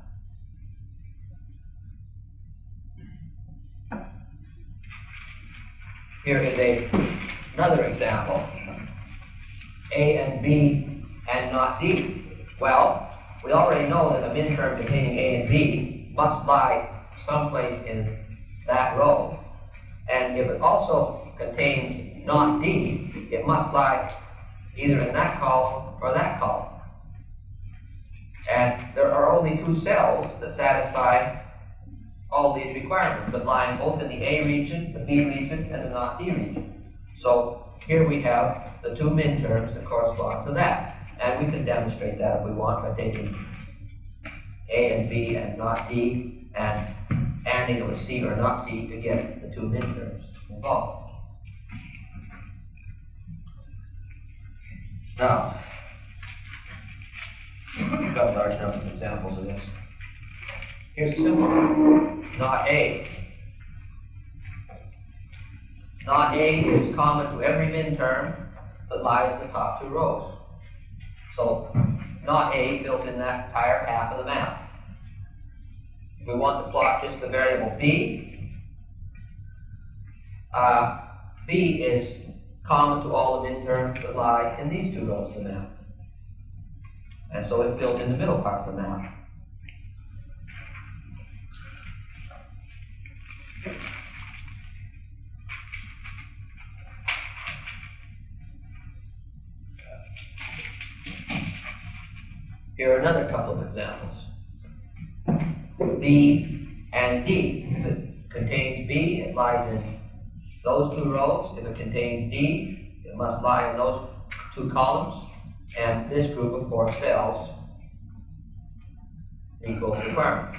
Here is a, another example. A and B and not D. Well, we already know that a min-term containing A and B must lie someplace in that row. And if it also contains not D, it must lie either in that column or that column. And there are only two cells that satisfy all these requirements of lying both in the A region, the B region, and the not D region. So here we have the two min-terms that correspond to that. And we can demonstrate that if we want by taking A and B and not D and adding it with C or not C to get the two min-terms involved. Now, we've got a large number of examples of this. Here's a simple one. Not A. Not A is common to every min-term that lies in the top two rows. So, not A fills in that entire half of the map. If we want to plot just the variable B, uh, B is common to all the min-terms that lie in these two rows of the map. And so it fills in the middle part of the map. Here are another couple of examples. B and D. If it contains B, it lies in those two rows. If it contains D, it must lie in those two columns. And this group of four cells meet both requirements.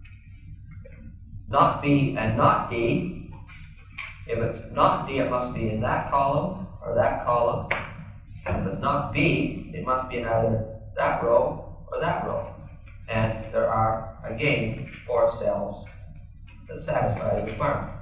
Not B and not D. If it's not D, it must be in that column or that column. And if it's not B, it must be in either that row or that row. And there are, again, four cells that satisfy the requirement.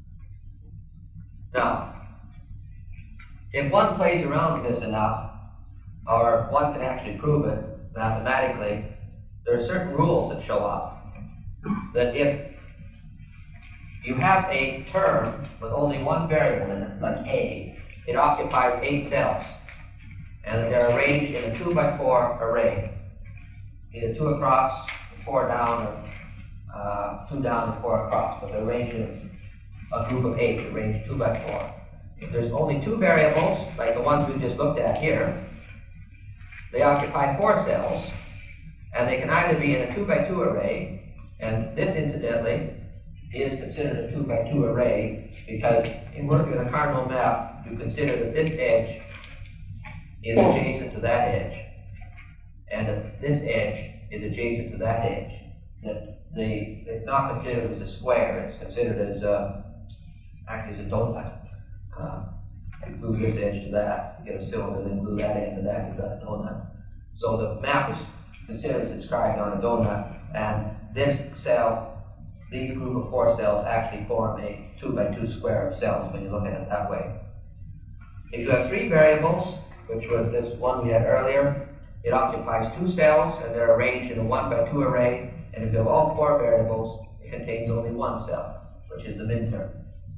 Now, if one plays around with this enough, or one can actually prove it mathematically, there are certain rules that show up. That if you have a term with only one variable in it, like A, it occupies eight cells, and they're arranged in a two by four array, either two across, four down, or uh, two down and four across, but they're arranged in a group of eight, arranged two by four. If there's only two variables, like the ones we just looked at here, they occupy four cells, and they can either be in a two by two array, and this, incidentally, is considered a two by two array because in working with a cardinal map, you consider that this edge is adjacent to that edge, and that this edge is adjacent to that edge. That the it's not considered as a square; it's considered as a, actually as a donut. Uh, you glue this edge to that, you get a cylinder, then glue that end to that, you've got a donut. So the map is considered as inscribed on a donut, and this cell, these group of four cells actually form a two by two square of cells when you look at it that way. If you have three variables, which was this one we had earlier, it occupies two cells and they're arranged in a one by two array, and if you have all four variables, it contains only one cell, which is the minterm.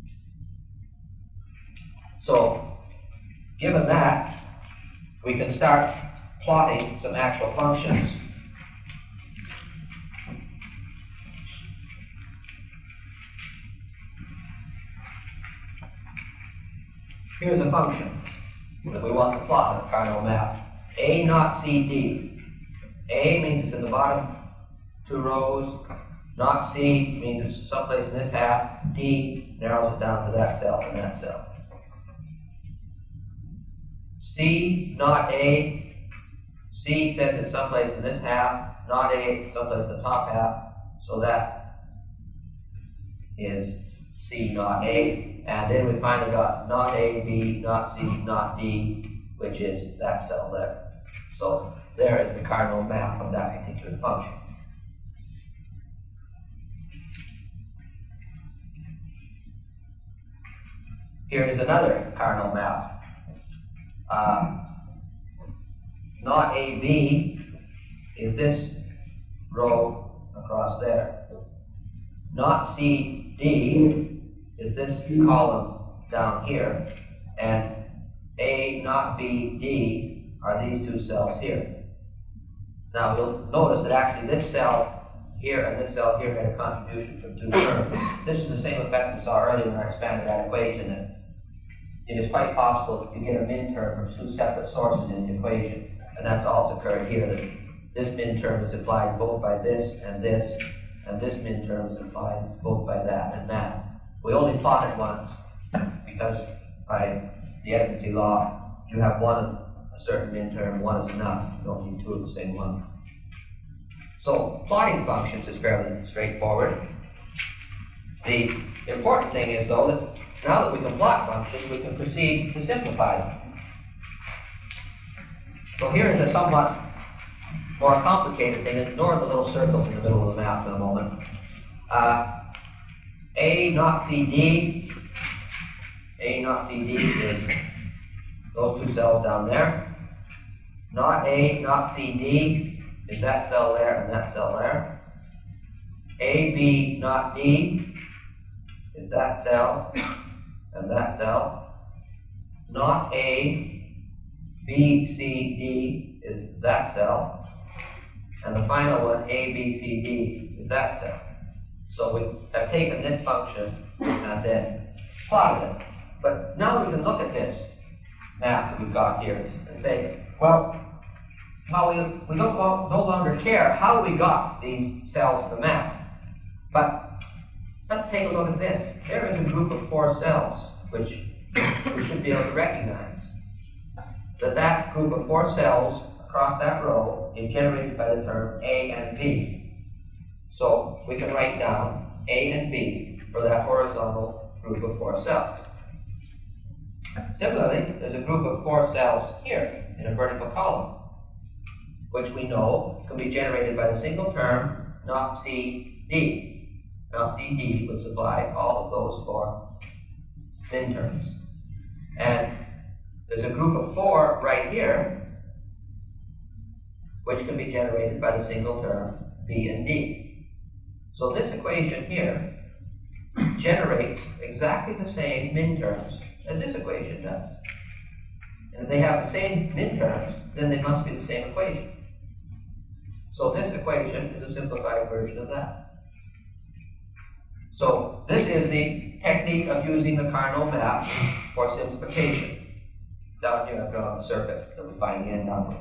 So, given that, we can start plotting some actual functions. Here's a function that we want to plot on the cardinal map. A not C D. A means it's in the bottom two rows. Not C means it's someplace in this half. D narrows it down to that cell and that cell. C not A. C says it's someplace in this half. Not A, someplace in the top half. So that is C not A. And then we finally got not A, B, not C, not D, which is that cell there. So there is the cardinal map of that particular function. Here is another cardinal map. Uh, not A B is this row across there. Not C D is this column down here, and A not B D are these two cells here. Now you'll notice that actually this cell here and this cell here had a contribution from two terms. This is the same effect we saw earlier when I expanded that equation, that it is quite possible to get a minterm from two separate sources in the equation, and that's also occurred here, that this minterm is applied both by this and this, and this minterm is applied both by that and that. We only plot it once because by the adjacency law, if you have one of a certain minterm, one is enough. You don't need two of the same one. So plotting functions is fairly straightforward. The important thing is, though, that now that we can plot functions, we can proceed to simplify them. So here is a somewhat more complicated thing. Ignore the little circles in the middle of the map for the moment. Uh, A not C D, A not C D is those two cells down there. Not A not C D is that cell there and that cell there. A B not D is that cell and that cell. Not A B C D is that cell. And the final one, A B C D, is that cell. So we have taken this function and then plotted it. But now we can look at this map that we've got here and say, well, well we, we don't go, no longer care how we got these cells to map. But let's take a look at this. There is a group of four cells, which we should be able to recognize. That that group of four cells across that row is generated by the term A and B. So we can write down A and B for that horizontal group of four cells. Similarly, there's a group of four cells here in a vertical column, which we know can be generated by the single term naught C D. Naught C D would supply all of those four min terms. And there's a group of four right here, which can be generated by the single term B and D. So this equation here generates exactly the same min terms as this equation does. And if they have the same min terms, then they must be the same equation. So this equation is a simplified version of that. So this is the technique of using the Carnot map for simplification. Down here I've drawn a circuit that we find the end number.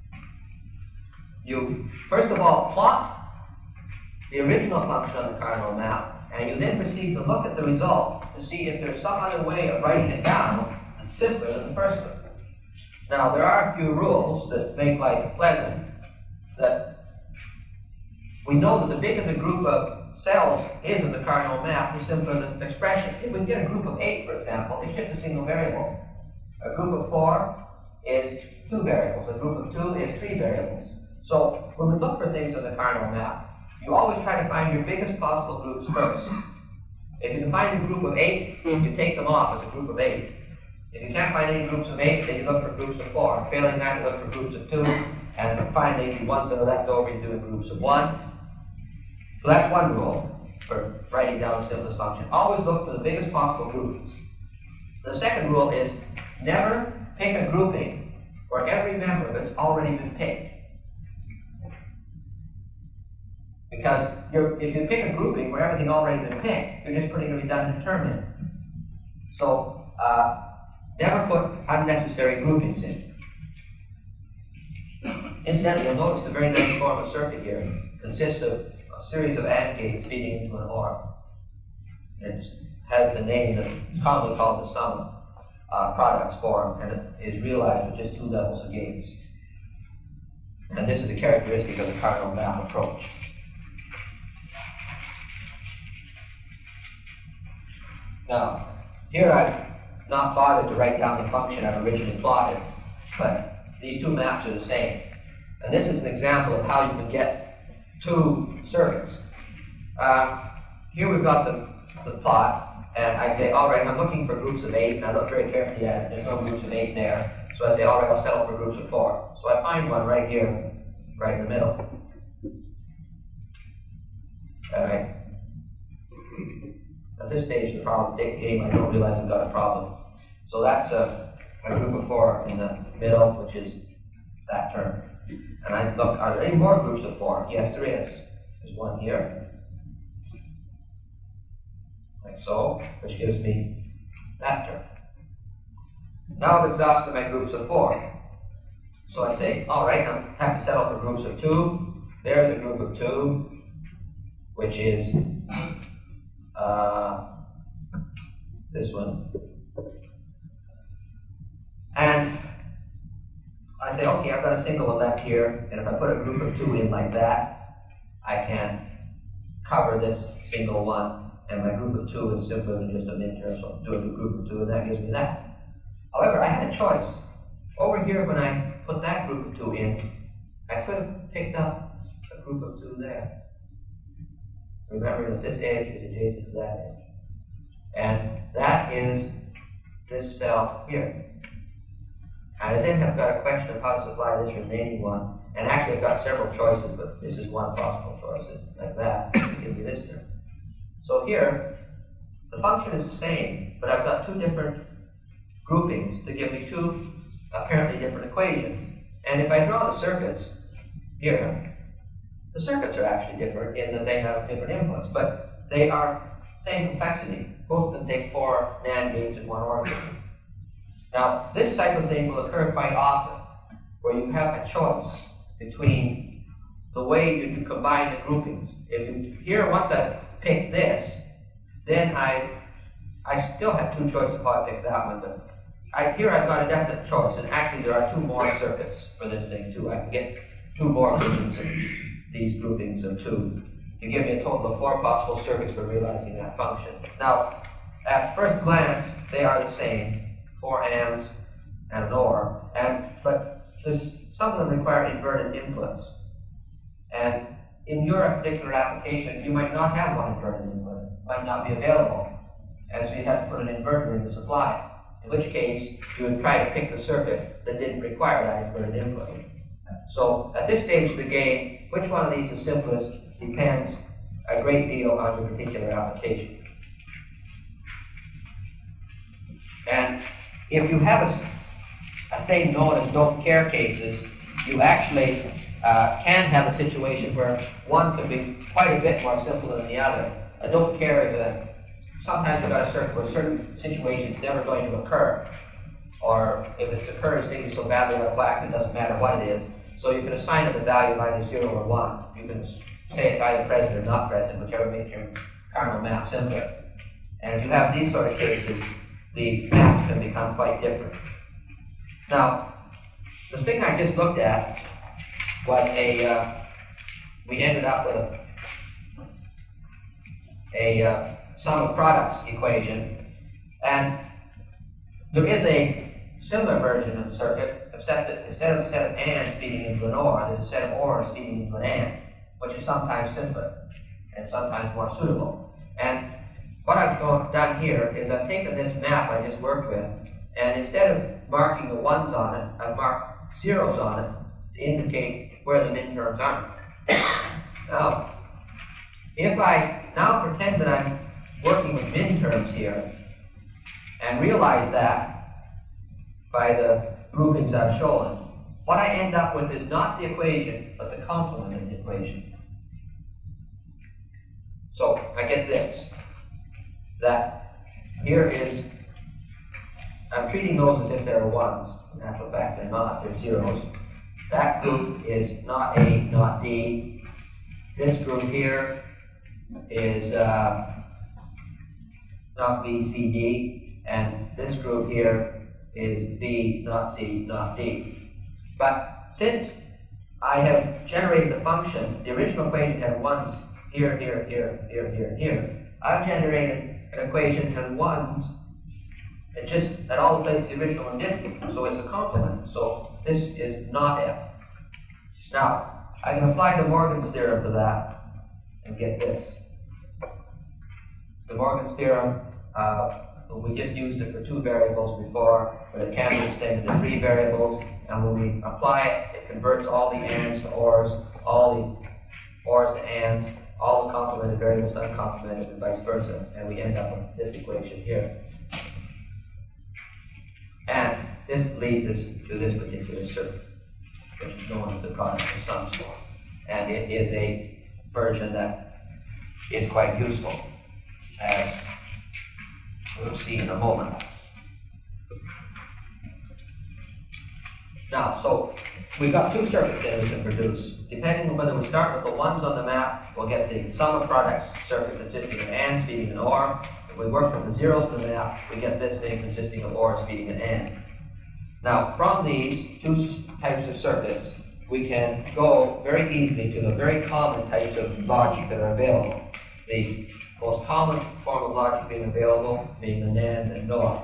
You first of all plot the original function on the Carnot map, and you then proceed to look at the result to see if there's some other way of writing it down that's simpler than the first one. Now there are a few rules that make life pleasant. That we know that the bigger the group of cells is in the Carnot map, the simpler the expression. If we get a group of eight, for example, it's just a single variable. A group of four is two variables. A group of two is three variables. So when we look for things on the Carnot map, you always try to find your biggest possible groups first. If you can find a group of eight, you take them off as a group of eight. If you can't find any groups of eight, then you look for groups of four. Failing that, you look for groups of two. And finally, the ones that are left over, you do in groups of one. So that's one rule for writing down the simplest function. Always look for the biggest possible groupings. The second rule is never pick a grouping where every member of it's already been picked. Because you're, if you pick a grouping where everything already been picked, you're just putting a redundant term in. So uh, never put unnecessary groupings in. Incidentally, you'll notice the very nice form of circuit here consists of a series of AND gates feeding into an OR. It has the name that's commonly called the sum of uh, products form, and it is realized with just two levels of gates. And this is a characteristic of the Carnot map approach. Now, here I've not bothered to write down the function I've originally plotted, but these two maps are the same. And this is an example of how you can get two circuits. Uh, here we've got the, the plot, and I say, all right, I'm looking for groups of eight, and I look very carefully at it. There's no groups of eight there. So I say, all right, I'll settle for groups of four. So I find one right here, right in the middle. All right. At this stage of the problem game, I don't realize I've got a problem. So that's a, a group of four in the middle, which is that term. And I look, are there any more groups of four? Yes, there is. There's one here, like so, which gives me that term. Now I've exhausted my groups of four. So I say, all right, I have to settle for groups of two. There's a group of two, which is uh, this one. And I say, okay, I've got a single one left here, and if I put a group of two in like that, I can cover this single one, and my group of two is simpler than just a min term, so I'm doing a group of two, and that gives me that. However, I had a choice. Over here, when I put that group of two in, I could have picked up a group of two there. Remember that this edge is adjacent to that edge. And that is this cell here. And I then have got a question of how to supply this remaining one. And actually I've got several choices, but this is one possible choice, like that, to give me this term. So here, the function is the same, but I've got two different groupings to give me two apparently different equations. And if I draw the circuits here, the circuits are actually different in that they have different inputs, but they are same complexity. Both of them take four NAND gates and one OR gate. Now, this type of thing will occur quite often, where you have a choice between the way you can combine the groupings. If you, here, once I've picked this, then I, I still have two choices of how I pick that one, but I, here I've got a definite choice, and actually there are two more circuits for this thing too. I can get two more groupings of these groupings of two to give me a total of four possible circuits for realizing that function. Now, at first glance, they are the same, four ands and an or, and but there's, some of them require inverted inputs. And in your particular application, you might not have one inverted input, might not be available, and so you have to put an inverter in to supply it. In which case, you would try to pick the circuit that didn't require that inverted input. So at this stage of the game, which one of these is simplest depends a great deal on your particular application. And if you have a, a thing known as don't care cases, you actually uh, can have a situation where one could be quite a bit more simple than the other. A don't care is a, sometimes you've got a certain, where certain situations never going to occur. Or if it occurs, things are so badly out of whack, it doesn't matter what it is. So you can assign it a value of either zero or one. You can say it's either present or not present, whichever makes your Karnaugh map simpler. And if you have these sort of cases, the maps can become quite different. Now, the thing I just looked at was a, uh, we ended up with a, a uh, sum of products equation, and there is a similar version of the circuit, except that instead of a set of ands feeding into an or, there's a set of ors feeding into an and, which is sometimes simpler and sometimes more suitable. And what I've done here is I've taken this map I just worked with, and instead of marking the ones on it, I've marked zeros on it to indicate where the minterms are. Now, if I now pretend that I'm working with minterms here, and realize that by the groupings I've shown, what I end up with is not the equation, but the complement of the equation. So I get this, that here is, I'm treating those as if they're ones. In actual fact, they're not, they're zeros. That group is not A, not D. This group here is uh, not B, C, D. And this group here is B, not C, not D. But since I have generated a function, the original equation had ones here, here, here, here, here, here. I've generated an equation that had ones it just at all the places the original one didn't. So it's a complement. So this is not F. Now, I can apply De Morgan's theorem to that and get this. De Morgan's theorem, uh, we just used it for two variables before, but it can be extended to three variables. And when we apply it, it converts all the ands to ors, all the ors to ands, all the complemented variables to uncomplemented, and vice versa. And we end up with this equation here. And this leads us to this particular circuit, which is known as the product of sums. And it is a version that is quite useful, as we'll see in a moment. Now, so we've got two circuits that we can produce. Depending on whether we start with the ones on the map, we'll get the sum of products circuit consisting of ands feeding an or. If we work from the zeros on the map, we get this thing consisting of ors feeding an and. Now, from these two types of circuits, we can go very easily to the very common types of logic that are available. The most common form of logic being available being the NAND and NOR.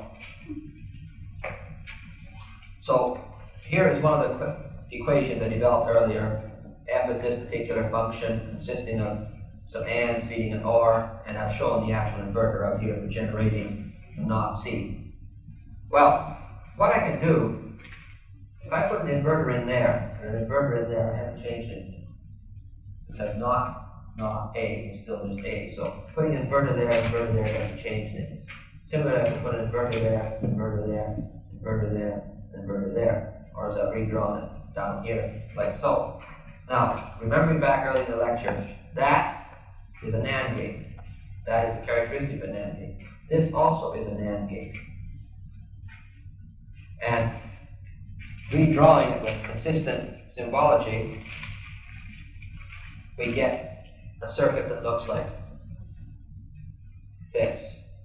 So here is one of the equations I developed earlier. F is this particular function consisting of some ands feeding an or, and I've shown the actual inverter out here for generating the not C. Well, what I can do, if I put an inverter in there, and an inverter in there, I haven't changed anything. Because not, not A, it's still just A. So putting an inverter there, inverter there doesn't change things. Similarly, I can put an inverter there, inverter there, inverter there, inverter there. Or as I've redrawn it down here, like so. Now, remembering back early in the lecture, that is a NAND gate. That is a characteristic of a NAND gate. This also is a NAND gate. And redrawing it with consistent symbology, we get a circuit that looks like this.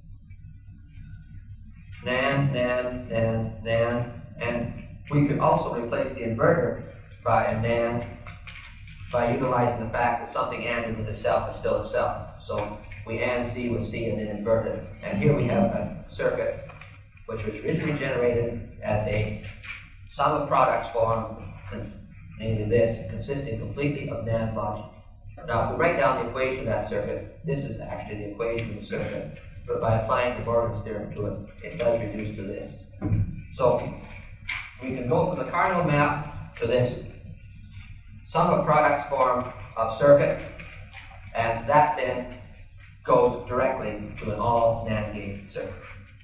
NAND, NAND, NAND, NAND, and we could also replace the inverter by a NAND by utilizing the fact that something ANDed with itself is still itself. So we AND C with C and then invert it. And here we have a circuit which was originally generated as a sum of products form, namely this, consisting completely of NAND logic. Now, if we write down the equation of that circuit, this is actually the equation of the circuit, but by applying the Morgan's theorem to it, it does reduce to this. So we can go from the Carnot map to this sum of products form of circuit, and that then goes directly to an all NAND gate circuit.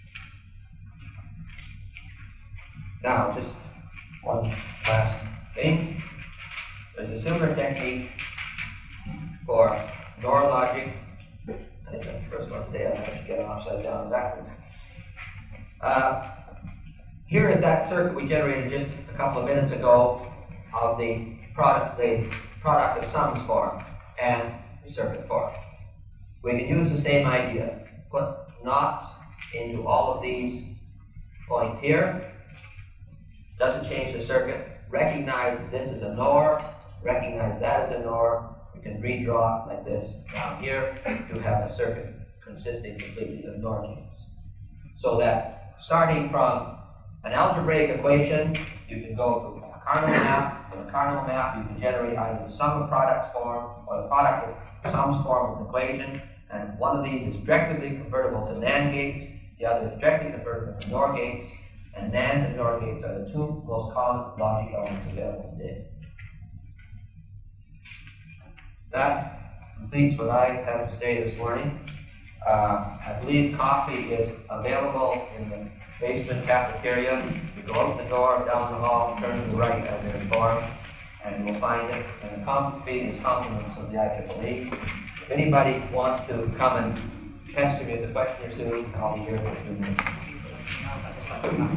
Now, just one last thing. There's a similar technique for NOR logic. I think that's the first one today. I have to get it upside down and backwards. Uh, here is that circuit we generated just a couple of minutes ago of the product, the product of sums form and the circuit form. We can use the same idea. Put knots into all of these points here. Doesn't change the circuit. Recognize this is a NOR. Recognize that as a NOR. We can redraw it like this down here to have a circuit consisting completely of NOR gates. So that starting from an algebraic equation, you can go to a Carnot map. From a Carnot map, you can generate either the sum of products form or the product of sums form of an equation. And one of these is directly convertible to NAND gates. The other is directly convertible to NOR gates. And NAND and NOR gates are the two most common logic elements available today. That completes what I have to say this morning. Uh, I believe coffee is available in the basement cafeteria. You go out the door, down the hall, turn to the right as you're informed, and you'll find it. And the coffee is compliments of the I triple E. If anybody wants to come and pester me with a question or two, I'll be here for a few minutes.